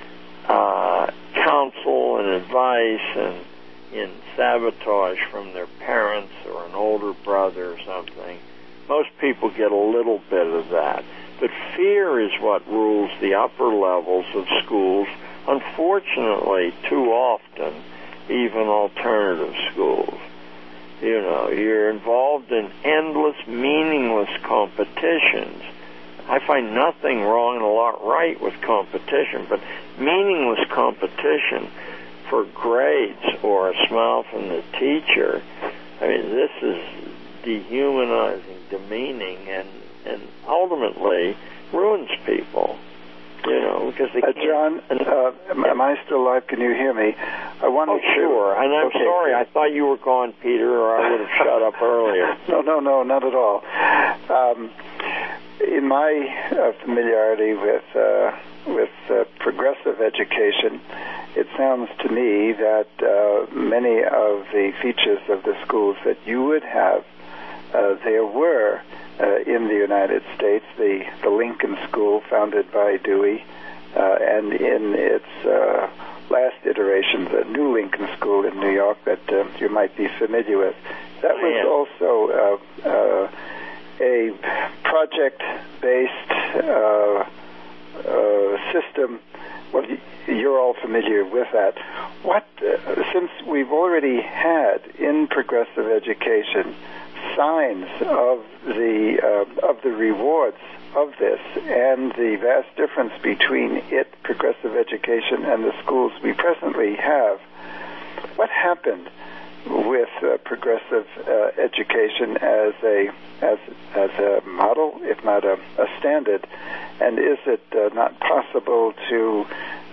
counsel and advice and in sabotage from their parents or an older brother or something. Most people get a little bit of that. But fear is what rules the upper levels of schools, unfortunately, too often, even alternative schools. You know, you're involved in endless, meaningless competitions. I find nothing wrong and a lot right with competition, but meaningless competition for grades or a smile from the teacher, I mean, this is dehumanizing, demeaning, and ultimately ruins people. You know, because they can't. John, am I still live? Can you hear me? I want to. Sure. And I'm sorry. I thought you were gone, Peter, or I would have shut up earlier. No, not at all. In my familiarity with progressive education, it sounds to me that many of the features of the schools that you would have, there were in the United States, the Lincoln School, founded by Dewey, and in its last iteration, the New Lincoln School in New York that you might be familiar with. That was also a project-based system. Well, you're all familiar with that. What, since we've already had in progressive education signs of the rewards of this and the vast difference between progressive education, and the schools we presently have, what happened with progressive education as a model, if not a standard, and is it not possible to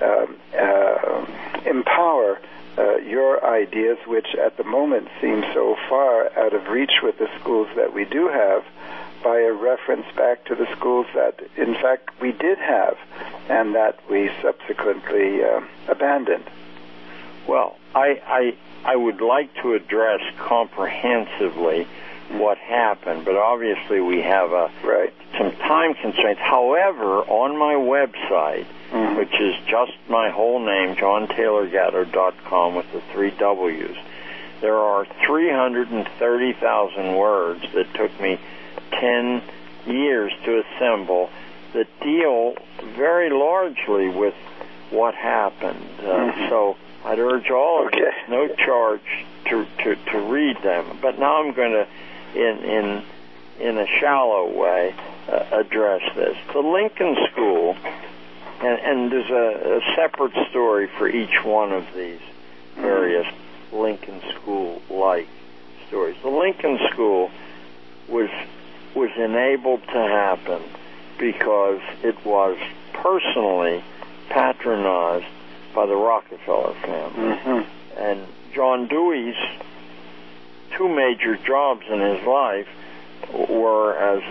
empower your ideas, which at the moment seem so far out of reach with the schools that we do have, by a reference back to the schools that, in fact, we did have and that we subsequently abandoned? Well, I would like to address comprehensively what happened, but obviously we have some time constraints. However, on my website, which is just my whole name, JohnTaylorGatto.com with the 3 W's, there are 330,000 words that took me 10 years to assemble that deal very largely with what happened. So I'd urge all of you, no charge, to read them. But now I'm going to, in a shallow way, address this. The Lincoln School, and there's a separate story for each one of these various Lincoln School-like stories. The Lincoln School was enabled to happen because it was personally patronized by the Rockefeller family. And John Dewey's 2 major jobs in his life were as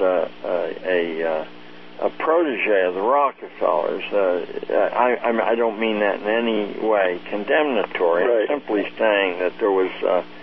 a protege of the Rockefellers. I don't mean that in any way condemnatory. Right. I'm simply saying that there was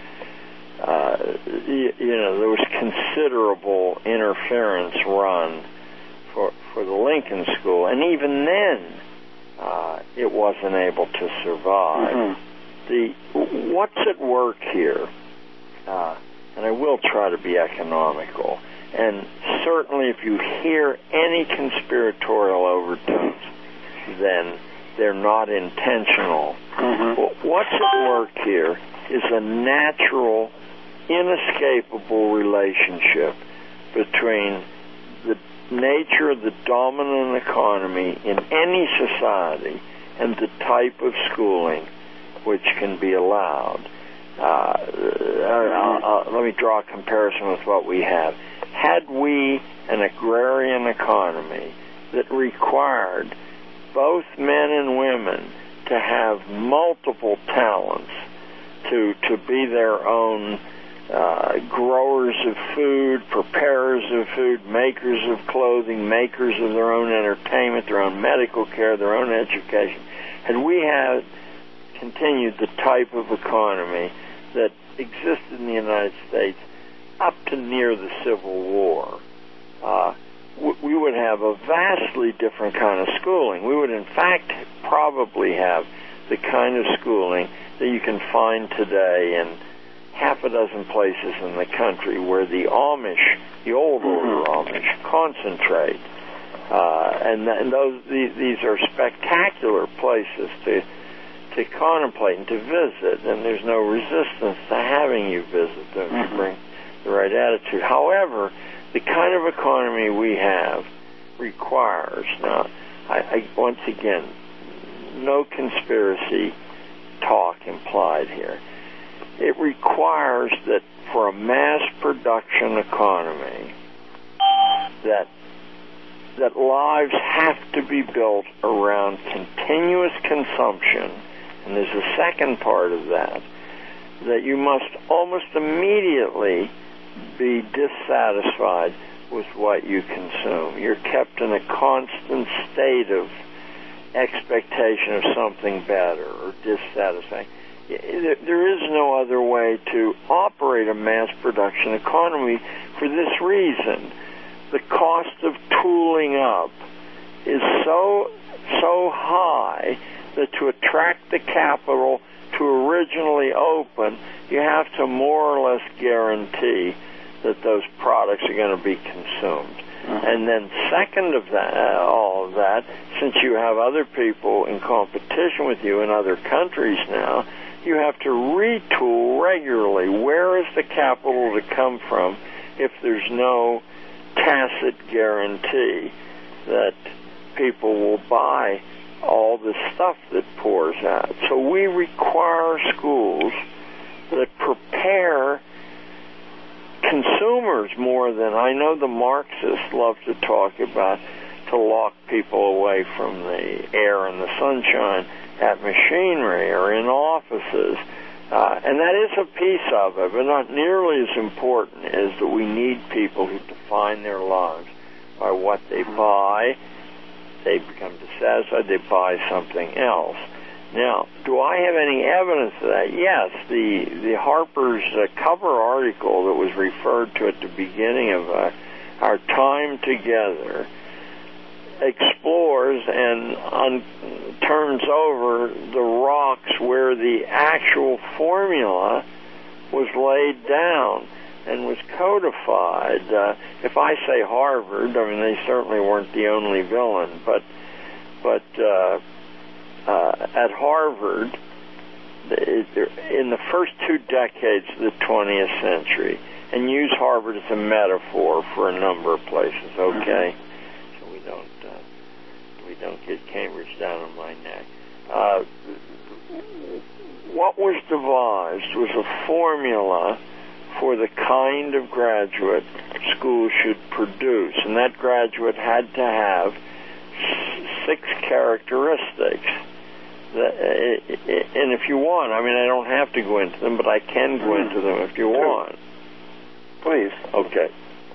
there was considerable interference run for the Lincoln School, and even then it wasn't able to survive. What's at work here, and I will try to be economical, and certainly if you hear any conspiratorial overtones, then they're not intentional. What's at work here is a natural, inescapable relationship between the nature of the dominant economy in any society and the type of schooling which can be allowed. Let me draw a comparison with what we have. Had we an agrarian economy that required both men and women to have multiple talents to be their own growers of food, preparers of food, makers of clothing, makers of their own entertainment, their own medical care, their own education, had we had continued the type of economy that existed in the United States up to near the Civil War, we would have a vastly different kind of schooling. We would, in fact, probably have the kind of schooling that you can find today in half a dozen places in the country where the Amish, the old order Amish, concentrate. These are spectacular places to contemplate and to visit, and there's no resistance to having you visit them if you bring the right attitude. However, the kind of economy we have requires, now, I once again, no conspiracy talk implied here. It requires that for a mass production economy, that lives have to be built around continuous consumption, and there's a second part of that you must almost immediately be dissatisfied with what you consume. You're kept in a constant state of expectation of something better or dissatisfaction. There is no other way to operate a mass production economy for this reason. The cost of tooling up is so high that to attract the capital to originally open, you have to more or less guarantee that those products are going to be consumed. And then second of that, all of that, since you have other people in competition with you in other countries now, you have to retool regularly. Where is the capital to come from if there's no tacit guarantee that people will buy all the stuff that pours out? So we require schools that prepare consumers more than, I know the Marxists love to talk about, to lock people away from the air and the sunshine at machinery or in offices. And that is a piece of it, but not nearly as important is that we need people who define their lives by what they buy. They become dissatisfied, they buy something else. Now, do I have any evidence of that? Yes, the Harper's cover article that was referred to at the beginning of our time together explores and turns over the rocks where the actual formula was laid down and was codified. If I say Harvard, I mean, they certainly weren't the only villain, but at Harvard, in the first 2 decades of the 20th century, and use Harvard as a metaphor for a number of places, okay? So we don't get Cambridge down on my neck. What was devised was a formula for the kind of graduate schools should produce, and that graduate had to have 6 characteristics. And if you want, I mean, I don't have to go into them, but I can go into them if you want. Please. Okay.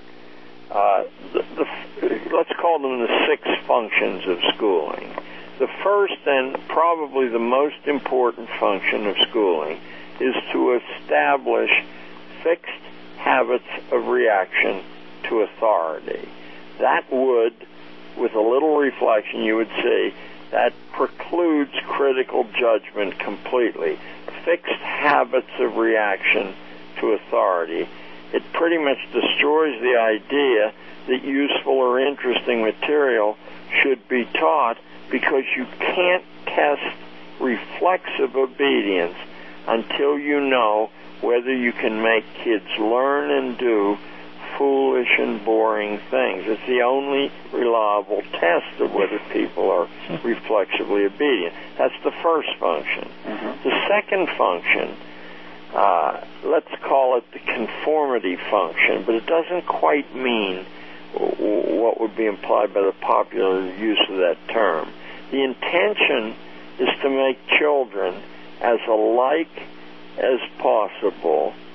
Let's call them the 6 functions of schooling. The first and probably the most important function of schooling is to establish fixed habits of reaction to authority. That would, with a little reflection, you would see, that precludes critical judgment completely. Fixed habits of reaction to authority. It pretty much destroys the idea that useful or interesting material should be taught, because you can't test reflexive obedience until you know whether you can make kids learn and do foolish and boring things. It's the only reliable test of whether people are reflexively obedient. That's the first function. The second function, let's call it the conformity function, but it doesn't quite mean what would be implied by the popular use of that term. The intention is to make children as alike as possible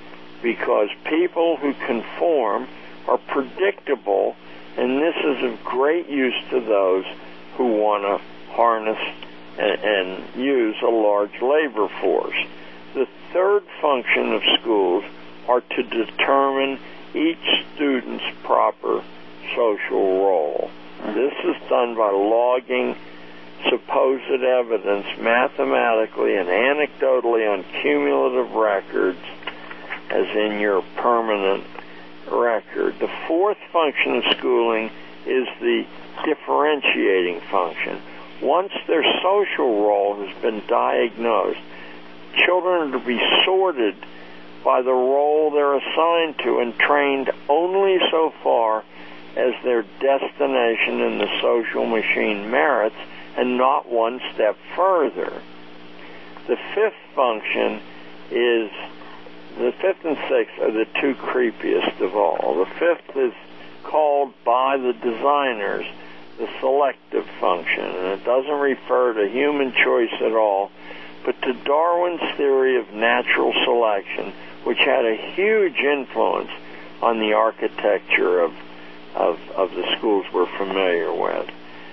because people who conform are predictable, and this is of great use to those who want to harness and use a large labor force. The third function of schools are to determine each student's proper social role. This is done by logging supposed evidence mathematically and anecdotally on cumulative records, as in your permanent record. The fourth function of schooling is the differentiating function. Once their social role has been diagnosed, children are to be sorted by the role they're assigned to and trained only so far as their destination in the social machine merits, and not one step further. The fifth function is, the fifth and sixth are the two creepiest of all. The fifth is called by the designers the selective function, and it doesn't refer to human choice at all, but to Darwin's theory of natural selection, which had a huge influence on the architecture of the schools we're familiar with.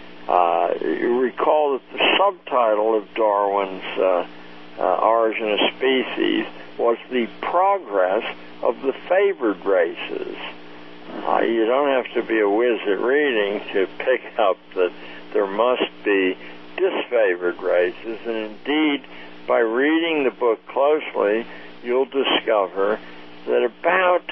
You recall that the subtitle of Darwin's Origin of Species was the progress of the favored races. You don't have to be a whiz at reading to pick up that there must be disfavored races, and indeed, by reading the book closely, you'll discover that about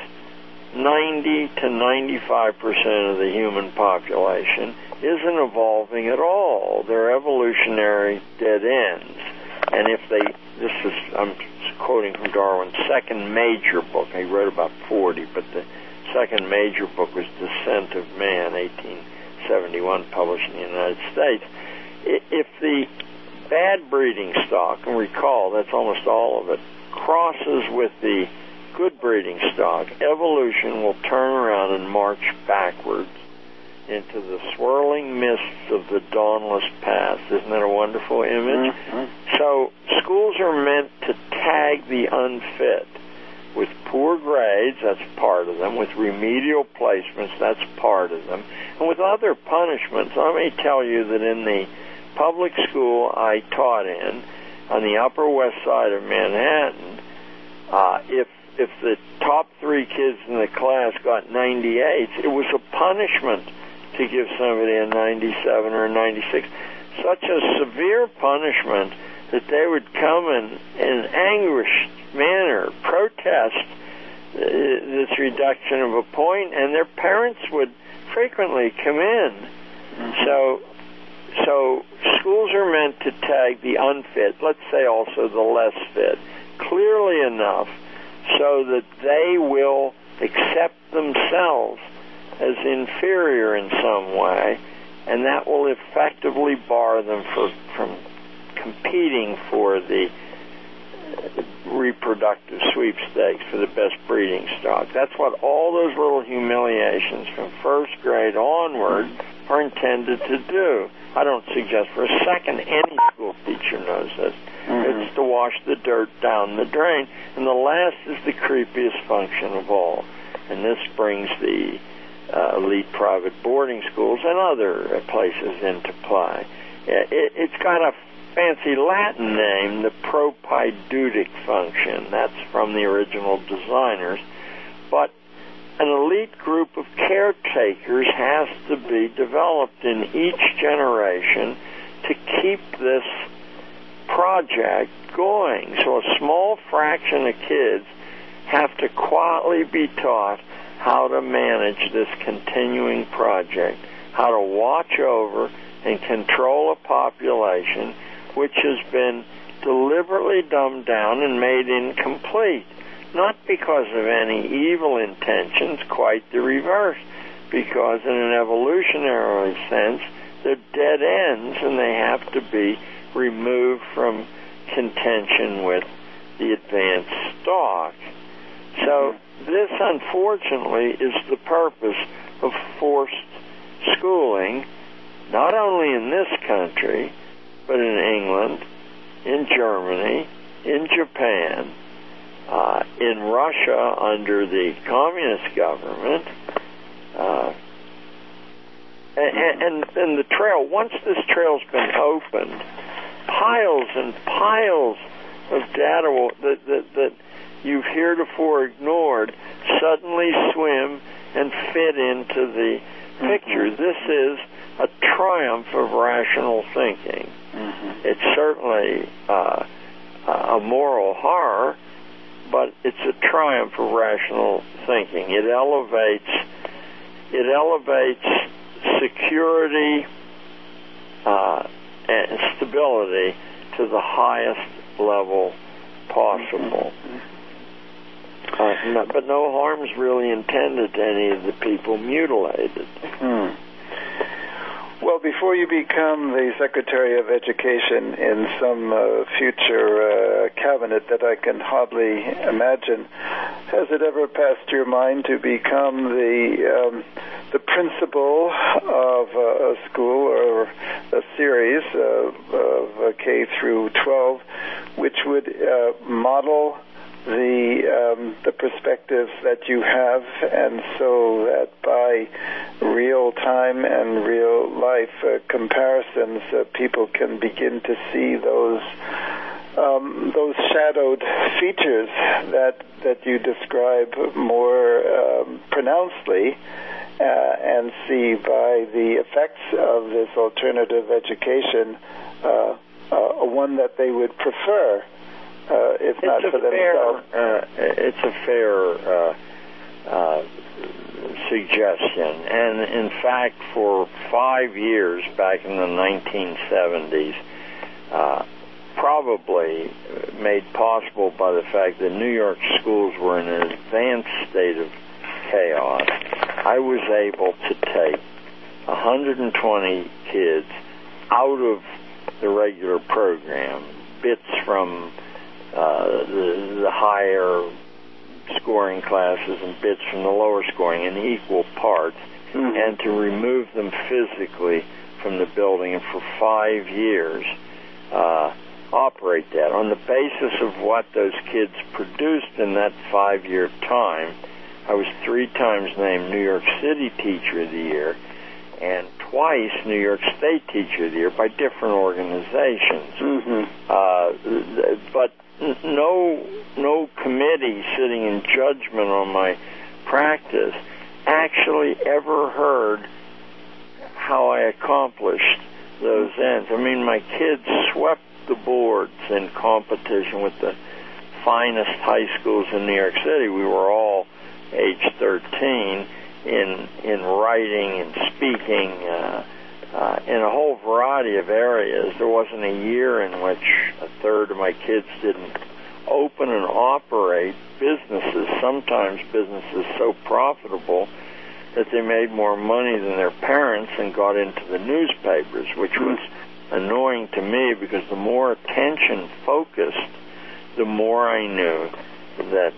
90 to 95% of the human population isn't evolving at all. They're evolutionary dead ends. And if I'm quoting from Darwin's second major book. He wrote about 40, but the second major book was Descent of Man, 1871, published in the United States. If the bad breeding stock, and recall that's almost all of it, crosses with the good breeding stock, evolution will turn around and march backwards into the swirling mists of the dawnless past. Isn't that a wonderful image? Mm-hmm. So schools are meant to tag the unfit with poor grades, that's part of them, with remedial placements, that's part of them, and with other punishments. Let me tell you that in the public school I taught in, on the Upper West Side of Manhattan, if the top 3 kids in the class got 98s, it was a punishment to give somebody a 97 or a 96. Such a severe punishment that they would come in an anguished manner, protest this reduction of a point, and their parents would frequently come in. Mm-hmm. So schools are meant to tag the unfit, let's say also the less fit, clearly enough so that they will accept themselves as inferior in some way, and that will effectively bar them from competing for the reproductive sweepstakes for the best breeding stock. That's what all those little humiliations from first grade onward are intended to do. I don't suggest for a second any school teacher knows this. Mm-hmm. It's to wash the dirt down the drain. And the last is the creepiest function of all. And this brings the elite private boarding schools and other places into play. It's got a fancy Latin name, the propaidutic function. That's from the original designers. But an elite group of caretakers has to be developed in each generation to keep this project going. So a small fraction of kids have to quietly be taught how to manage this continuing project, how to watch over and control a population which has been deliberately dumbed down and made incomplete. Not because of any evil intentions, quite the reverse, because in an evolutionary sense, they're dead ends and they have to be removed from contention with the advanced stock. So this, unfortunately, is the purpose of forced schooling, not only in this country, but in England, in Germany, in Japan, In Russia, under the communist government, and the trail, once this trail's been opened, piles and piles of data that you've heretofore ignored suddenly swim and fit into the picture. This is a triumph of rational thinking. It's certainly a moral horror, but it's a triumph of rational thinking. It elevates security and stability to the highest level possible. But no harm's really intended to any of the people mutilated. Well, before you become the Secretary of Education in some future cabinet that I can hardly imagine, has it ever passed your mind to become the principal of a school or a series of K through 12, which would model the perspectives that you have, and so that by real time and real life comparisons, people can begin to see those shadowed features that you describe more pronouncedly, and see by the effects of this alternative education one that they would prefer. If not for themselves. It's a fair suggestion. And in fact, for 5 years back in the 1970s, probably made possible by the fact that New York schools were in an advanced state of chaos, I was able to take 120 kids out of the regular program, bits from the higher scoring classes and bits from the lower scoring in equal parts, and to remove them physically from the building, and for 5 years operate that. On the basis of what those kids produced in that 5-year time, I was 3 times named New York City Teacher of the Year and twice New York State Teacher of the Year by different organizations. But no committee sitting in judgment on my practice actually ever heard how I accomplished those ends. I mean, my kids swept the boards in competition with the finest high schools in New York City. We were all age 13 in writing and speaking, in a whole variety of areas. There wasn't a year in which a third of my kids didn't open and operate businesses, sometimes businesses so profitable that they made more money than their parents and got into the newspapers, which was annoying to me because the more attention focused, the more I knew that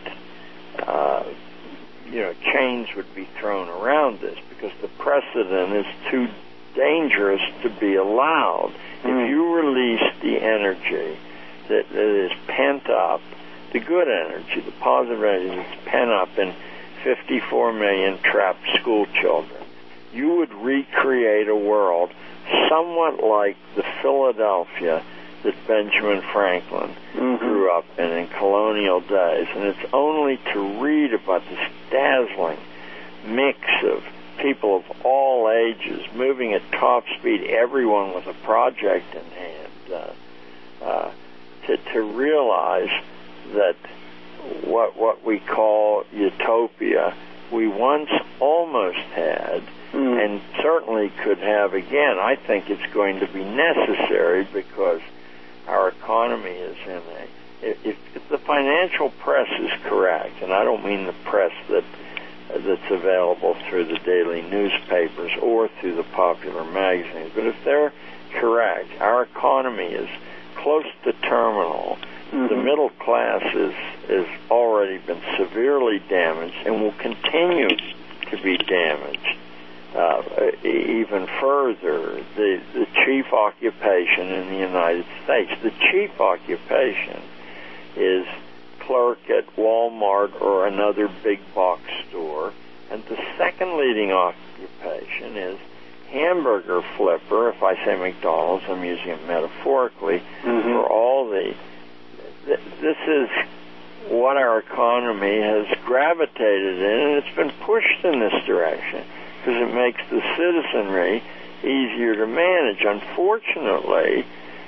chains would be thrown around this, because the precedent is too dangerous to be allowed. If you release the energy that is pent up, the good energy, the positive energy that's pent up in 54 million trapped school children, you would recreate a world somewhat like the Philadelphia that Benjamin Franklin grew up in colonial days. And it's only to read about this dazzling mix of people of all ages moving at top speed, everyone with a project in hand, to realize that what we call utopia we once almost had, and certainly could have again. I think it's going to be necessary because our economy is in if the financial press is correct, and I don't mean the press that's available through the daily newspapers or through the popular magazines, but if they're correct, our economy is close to terminal. The middle class is already been severely damaged and will continue to be damaged even further. The chief occupation in the United States, the chief occupation is clerk at Walmart or another big box store. And the second leading occupation is hamburger flipper. If I say McDonald's, I'm using it metaphorically. For all this is what our economy has gravitated in, and it's been pushed in this direction because it makes the citizenry easier to manage. Unfortunately,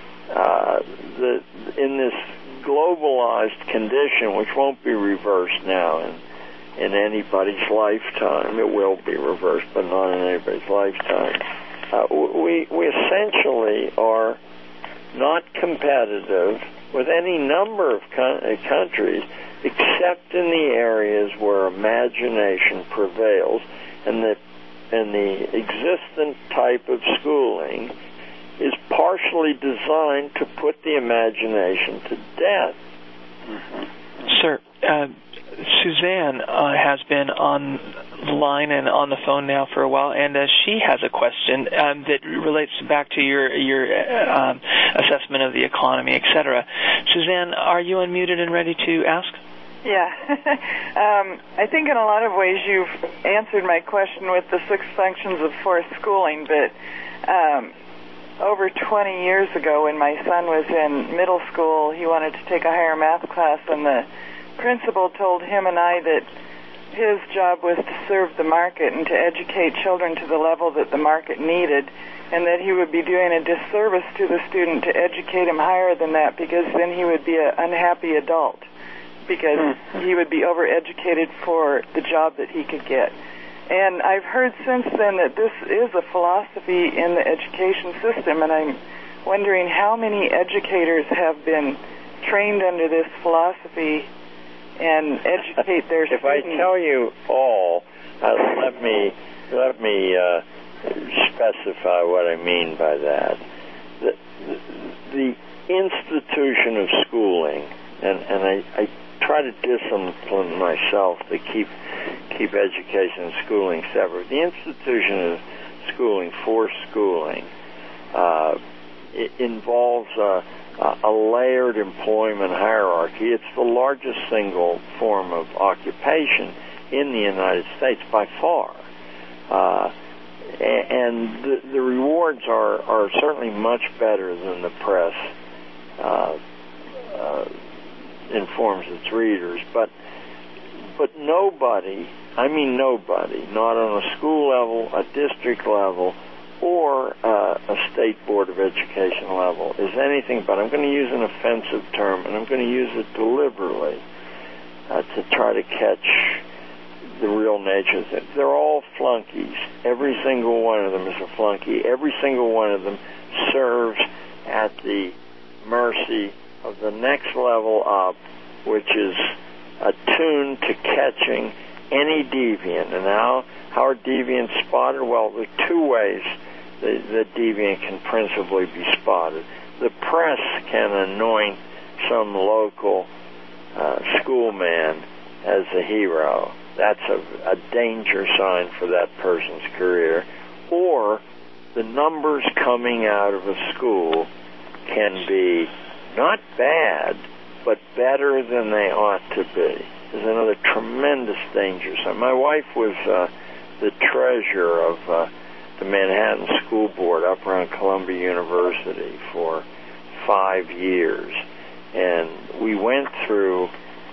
in this globalized condition, which won't be reversed now in anybody's lifetime, it will be reversed, but not in anybody's lifetime, we essentially are not competitive with any number of countries except in the areas where imagination prevails, and the existent type of schooling is partially designed to put the imagination to death. Sir, Suzanne has been on the line and on the phone now for a while, and she has a question that relates back to your assessment of the economy, etc. Suzanne, are you unmuted and ready to ask? Yeah. I think in a lot of ways you've answered my question with the 6 functions of forced schooling, but over 20 years ago when my son was in middle school, he wanted to take a higher math class, and the principal told him and I that his job was to serve the market and to educate children to the level that the market needed, and that he would be doing a disservice to the student to educate him higher than that, because then he would be an unhappy adult, because he would be overeducated for the job that he could get. And I've heard since then that this is a philosophy in the education system, and I'm wondering how many educators have been trained under this philosophy and educate their students. If I tell you all, let me specify what I mean by that. The institution of schooling, and I try to discipline myself to keep education and schooling separate. The institution of schooling, forced schooling, it involves a layered employment hierarchy. It's the largest single form of occupation in the United States by far. And the rewards are certainly much better than the press informs its readers. But nobody, I mean nobody, not on a school level, a district level, or a state board of education level, is anything but, I'm going to use an offensive term, and I'm going to use it deliberately to try to catch the real nature of it. They're all flunkies. Every single one of them is a flunky. Every single one of them serves at the mercy of the next level up, which is attuned to catching any deviant. And how are deviants spotted? Well, there are 2 ways that deviant can principally be spotted. The press can anoint some local schoolman as a hero. That's a danger sign for that person's career. Or the numbers coming out of a school can be not bad, but better than they ought to be. There's another tremendous danger sign. My wife was the treasurer of the Manhattan School Board up around Columbia University for 5 years. And we went through,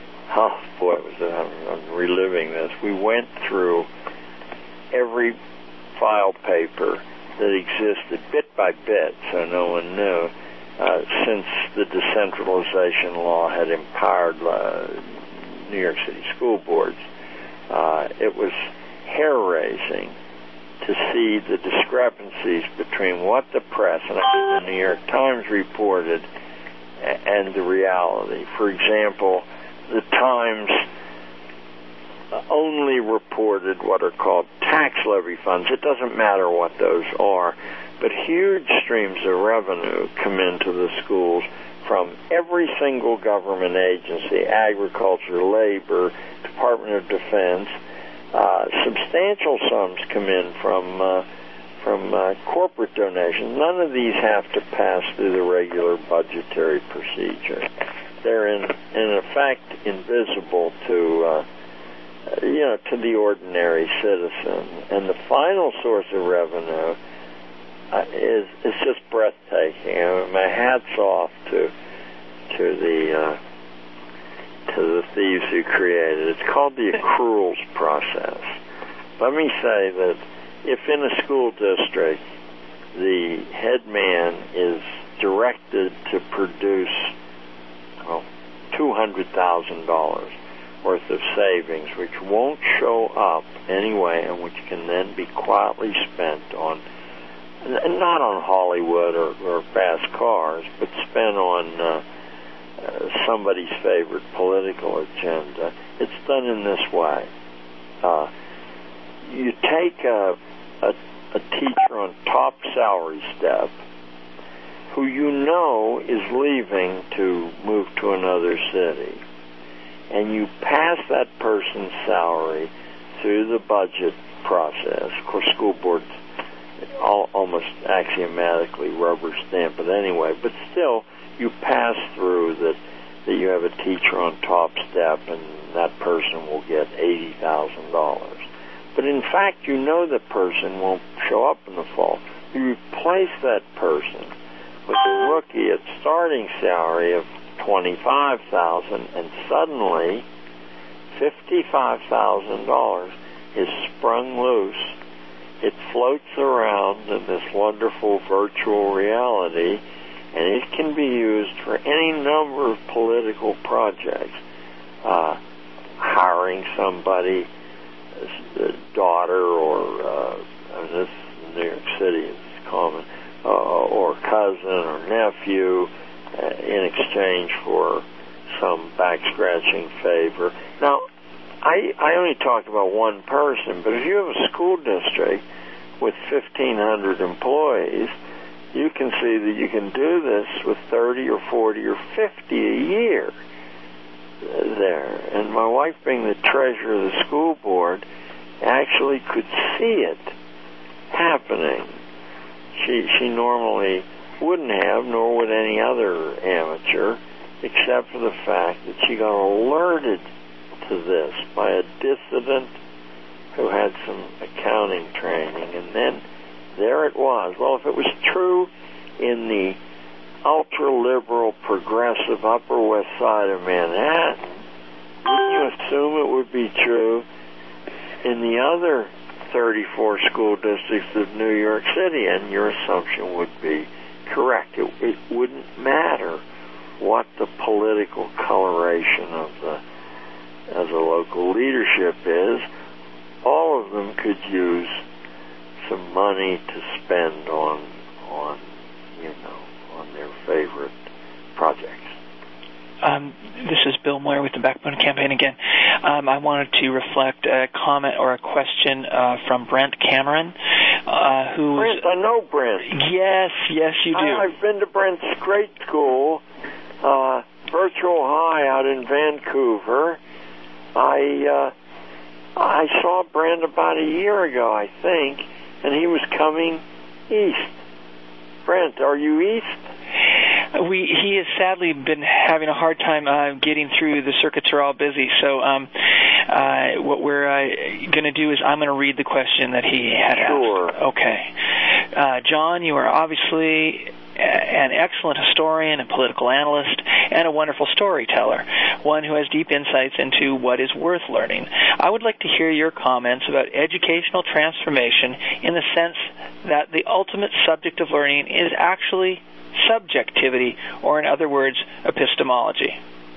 I'm reliving this. We went through every file paper that existed bit by bit, so no one knew, since the decentralization law had empowered New York City school boards. It was hair-raising to see the discrepancies between what the press, and the New York Times reported, and the reality. For example, the Times only reported what are called tax levy funds. It doesn't matter what those are, but huge streams of revenue come into the schools from every single government agency, agriculture, labor, Department of Defense. Substantial sums come in from corporate donations. None of these have to pass through the regular budgetary procedure. they're in effect invisible to to the ordinary citizen. And the final source of revenue is just breathtaking. My hat's off to the thieves who created it. It's called the accruals process. Let me say that if in a school district the head man is directed to produce $200,000 worth of savings, which won't show up anyway, and which can then be quietly spent on, not on Hollywood or fast cars, but spent on somebody's favorite political agenda. It's done in this way. You take a teacher on top salary step who you know is leaving to move to another city, and you pass that person's salary through the budget process. Of course, school boards almost axiomatically rubber stamp it anyway, but still, you pass through that you have a teacher on top step and that person will get $80,000. But in fact, you know that person won't show up in the fall. You replace that person with a rookie at starting salary of $25,000, and suddenly $55,000 is sprung loose. It floats around in this wonderful virtual reality, and it can be used for any number of political projects. Hiring somebody, daughter, or this in New York City is common, or cousin or nephew, in exchange for some back-scratching favor. Now, I only talked about one person, but if you have a school district with 1,500 employees, you can see that you can do this with 30 or 40 or 50 a year there. And my wife, being the treasurer of the school board, actually could see it happening. She normally wouldn't have, nor would any other amateur, except for the fact that she got alerted to this by a dissident who had some accounting training, and then there it was. Well, if it was true in the ultra-liberal, progressive Upper West Side of Manhattan, wouldn't you assume it would be true in the other 34 school districts of New York City? And your assumption would be correct. It wouldn't matter what the political coloration of the local leadership is. All of them could use some money to spend on their favorite projects. This is Bill Moyer with the Backbone Campaign again. I wanted to reflect a comment or a question from Brent Cameron, who... Brent, I know Brent. Yes, you do. I've been to Brent's great school, Virtual High out in Vancouver. I saw Brent about a year ago, I think, and he was coming east. Brent, are you east? He has sadly been having a hard time getting through. The circuits are all busy. So what we're going to do is I'm going to read the question that he had asked. Okay. John, you are obviously an excellent historian and political analyst and a wonderful storyteller, one who has deep insights into what is worth learning. I would like to hear your comments about educational transformation in the sense that the ultimate subject of learning is actually subjectivity, or in other words, epistemology.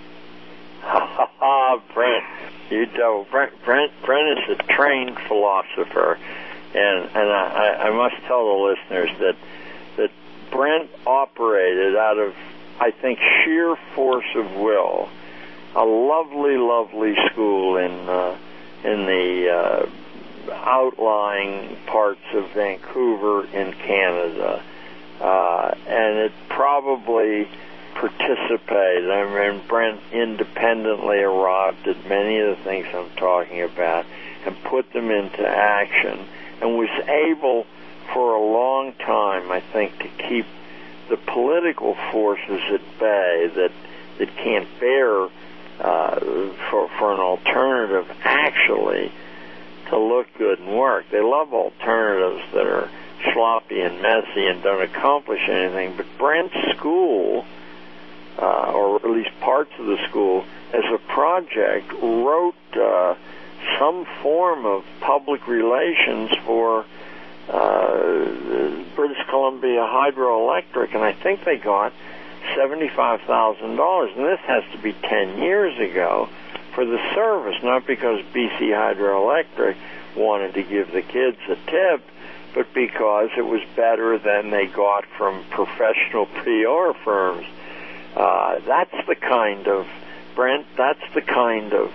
Brent, you know, Brent is a trained philosopher, and I must tell the listeners that Brent operated out of, I think, sheer force of will. A lovely, lovely school in the outlying parts of Vancouver in Canada. And it probably participated. I mean, Brent independently arrived at many of the things I'm talking about and put them into action, and was able for a long time, I think, to keep the political forces at bay that that can't bear for an alternative actually to look good and work. They love alternatives that are sloppy and messy and don't accomplish anything. But Brent's school, or at least parts of the school, as a project, wrote some form of public relations for British Columbia Hydroelectric, and I think they got $75,000. And this has to be 10 years ago for the service, not because BC Hydroelectric wanted to give the kids a tip, but because it was better than they got from professional PR firms. That's the kind of, Brent, that's the kind of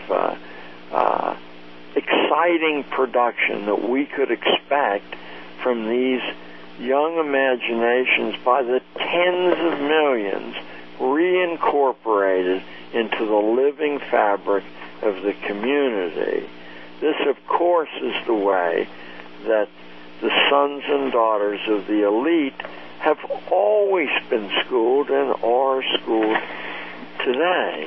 exciting production that we could expect from these young imaginations by the tens of millions reincorporated into the living fabric of the community. This, of course, is the way that the sons and daughters of the elite have always been schooled and are schooled today.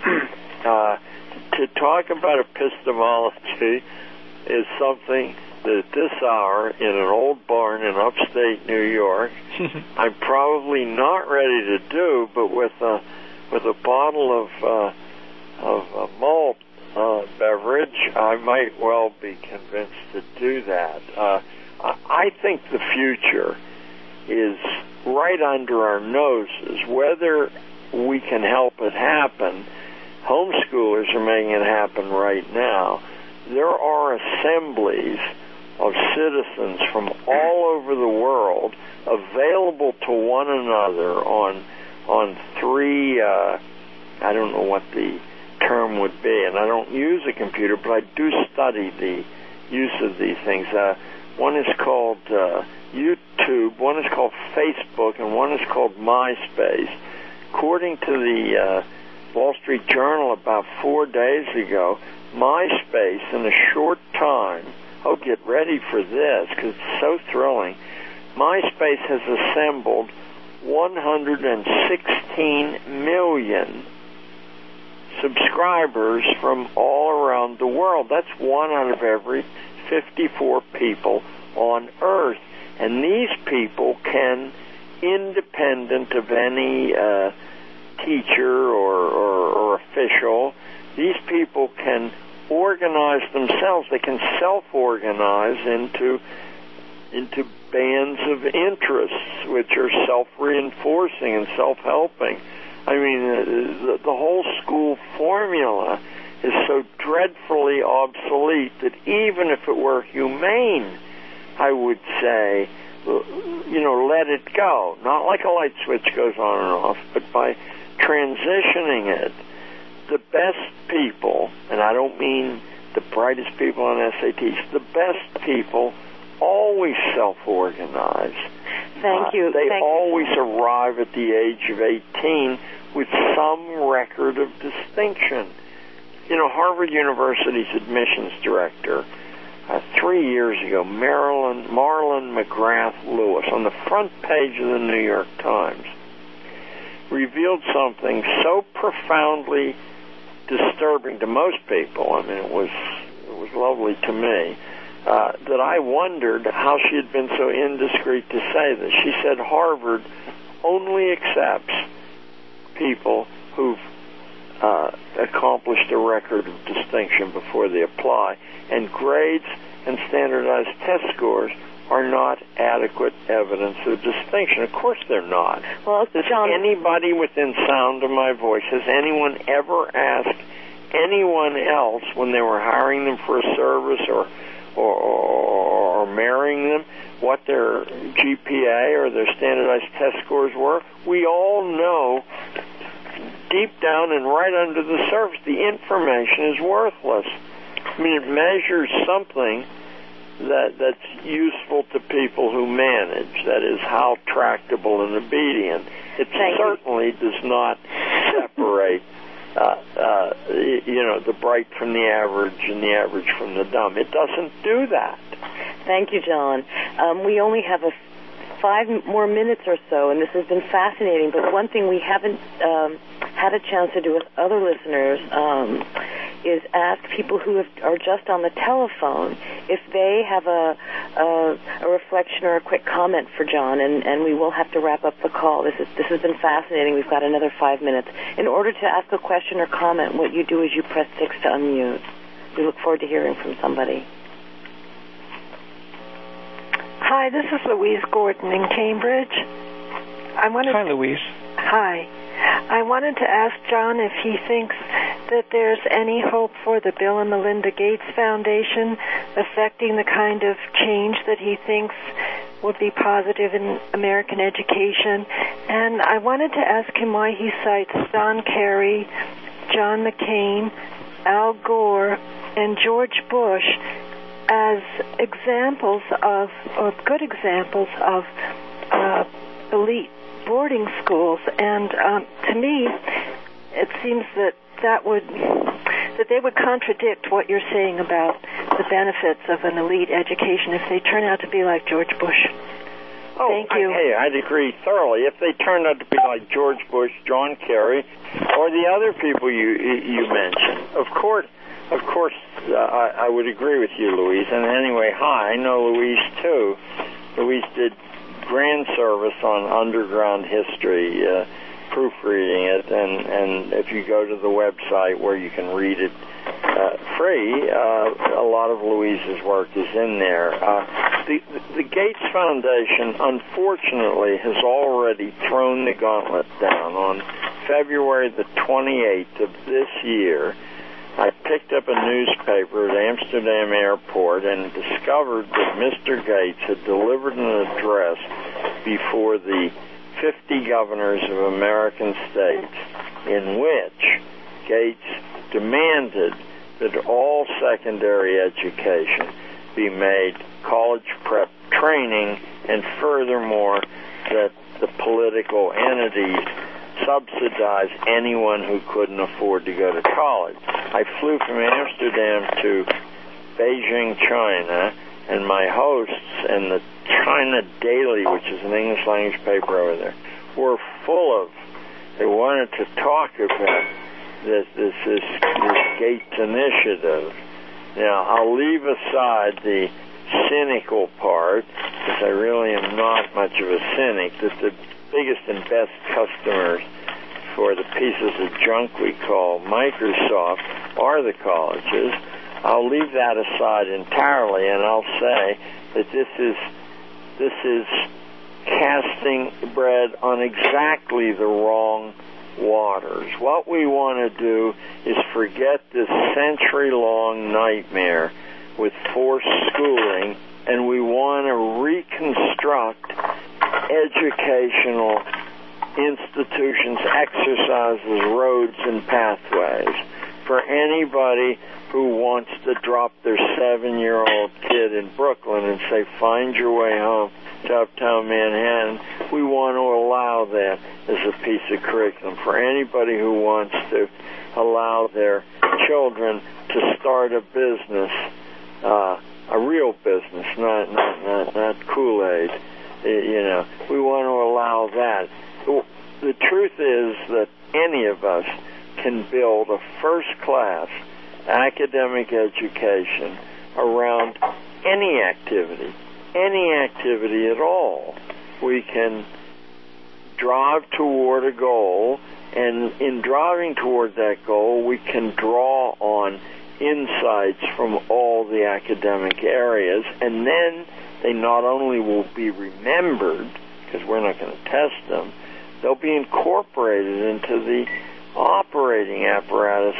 To talk about epistemology is something that at this hour in an old barn in upstate New York I'm probably not ready to do, but with a bottle of malt beverage, I might well be convinced to do that. I think the future is right under our noses. Whether we can help it happen, homeschoolers are making it happen right now. There are assemblies of citizens from all over the world available to one another on three, I don't know what the term would be, and I don't use a computer, but I do study the use of these things. One is called YouTube, one is called Facebook, and one is called MySpace. According to the Wall Street Journal about 4 days ago, MySpace, in a short time, get ready for this because it's so thrilling, MySpace has assembled 116 million subscribers from all around the world. That's 1 out of every 54 people on Earth. And these people can, independent of any teacher or official, these people can organize themselves. They can self-organize into bands of interests, which are self-reinforcing and self-helping. I mean, the whole school formula is so dreadfully obsolete that even if it were humane, I would say, let it go. Not like a light switch goes on and off, but by transitioning it, the best people, and I don't mean the brightest people on SATs, the best people always self-organize. Thank you. They always arrive at the age of 18 with some record of distinction. Harvard University's admissions director, 3 years ago, Marlon McGrath Lewis, on the front page of the New York Times, revealed something so profoundly disturbing to most people. I mean, it was lovely to me, that I wondered how she had been so indiscreet to say this. She said Harvard only accepts people who've accomplished a record of distinction before they apply, and grades and standardized test scores are not adequate evidence of distinction. Of course they're not. Well, John, anybody within sound of my voice, has anyone ever asked anyone else when they were hiring them for a service or marrying them what their GPA or their standardized test scores were? We all know deep down and right under the surface the information is worthless. I mean, it measures something that's useful to people who manage, that is, how tractable and obedient. It certainly does not separate the bright from the average and the average from the dumb. It doesn't do that. Thank you, John. We only have 5 more minutes or so, and this has been fascinating, but one thing we haven't had a chance to do with other listeners is ask people who are just on the telephone if they have a reflection or a quick comment for John, and we will have to wrap up the call. This has been fascinating. We've got another 5 minutes. In order to ask a question or comment, what you do is you press 6 to unmute. We look forward to hearing from somebody. Hi, this is Louise Gordon in Cambridge. Hi, Louise. Hi. I wanted to ask John if he thinks that there's any hope for the Bill and Melinda Gates Foundation affecting the kind of change that he thinks would be positive in American education. And I wanted to ask him why he cites John Kerry, John McCain, Al Gore, and George Bush as examples of, or good examples of, elite boarding schools. And to me, it seems that they would contradict what you're saying about the benefits of an elite education if they turn out to be like George Bush. Thank you. I'd agree thoroughly. If they turned out to be like George Bush, John Kerry, or the other people you mentioned, of course, I would agree with you, Louise. And anyway, hi, I know Louise too. Louise did grand service on underground history, proofreading it, and if you go to the website where you can read it free, a lot of Louise's work is in there. The Gates Foundation, unfortunately, has already thrown the gauntlet down. On February the 28th of this year, I picked up a newspaper at Amsterdam Airport and discovered that Mr. Gates had delivered an address before the 50 governors of American states in which Gates demanded that all secondary education be made college prep training, and furthermore that the political entities subsidize anyone who couldn't afford to go to college. I flew from Amsterdam to Beijing, China, and my hosts and the China Daily, which is an English language paper over there, were full of, they wanted to talk about this Gates initiative. Now, I'll leave aside the cynical part, because I really am not much of a cynic, that the biggest and best customers for the pieces of junk we call Microsoft are the colleges. I'll leave that aside entirely, and I'll say that this is casting bread on exactly the wrong waters. What we want to do is forget this century-long nightmare with forced schooling, and we want to reconstruct educational institutions, exercises, roads, and pathways for anybody who wants to drop their 7-year-old kid in Brooklyn and say, find your way home to Uptown Manhattan. We want to allow that as a piece of curriculum for anybody who wants to allow their children to start a business, a real business, not Kool-Aid. We want to allow that. The truth is that any of us can build a first-class academic education around any activity at all. We can drive toward a goal, and in driving toward that goal, we can draw on insights from all the academic areas, and then they not only will be remembered, because we're not going to test them, they'll be incorporated into the operating apparatus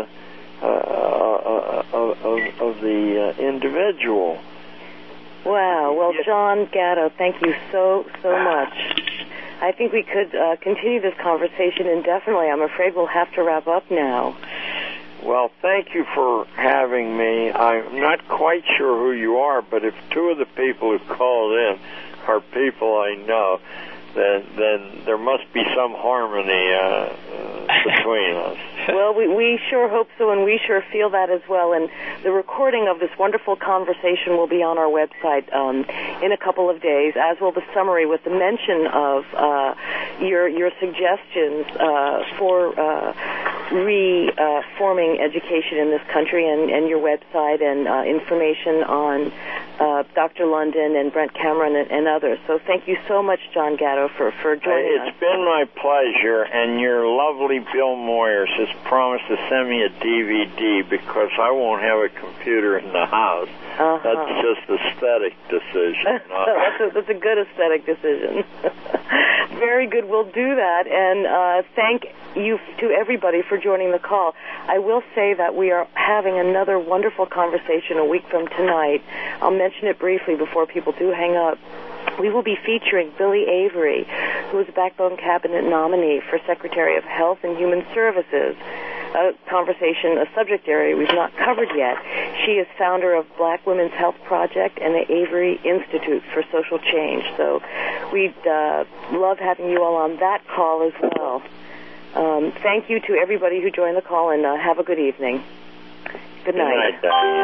of the individual. Wow. Well, John Gatto, thank you so much. I think we could continue this conversation indefinitely. I'm afraid we'll have to wrap up now. Well, thank you for having me. I'm not quite sure who you are, but if two of the people who called in are people I know, then there must be some harmony between us. Well, we sure hope so, and we sure feel that as well. And the recording of this wonderful conversation will be on our website in a couple of days, as will the summary with the mention of your suggestions for reforming education in this country, and your website and information on Dr. London and Brent Cameron and others. So thank you so much, John Gatto, for joining us. It's been my pleasure, and your lovely Bill Moyers has promised to send me a DVD because I won't have a computer in the house. That's just aesthetic decision. That's a good aesthetic decision. Very good. We'll do that, and thank you to everybody for joining the call. I will say that we are having another wonderful conversation a week from tonight. I'll mention it briefly before people do hang up. We will be featuring Billie Avery, who is a Backbone Cabinet nominee for Secretary of Health and Human Services. A subject area we've not covered yet. She is founder of Black Women's Health Project and the Avery Institute for Social Change. So we'd love having you all on that call as well. Thank you to everybody who joined the call, and have a good evening. Good night. Good night, Diane.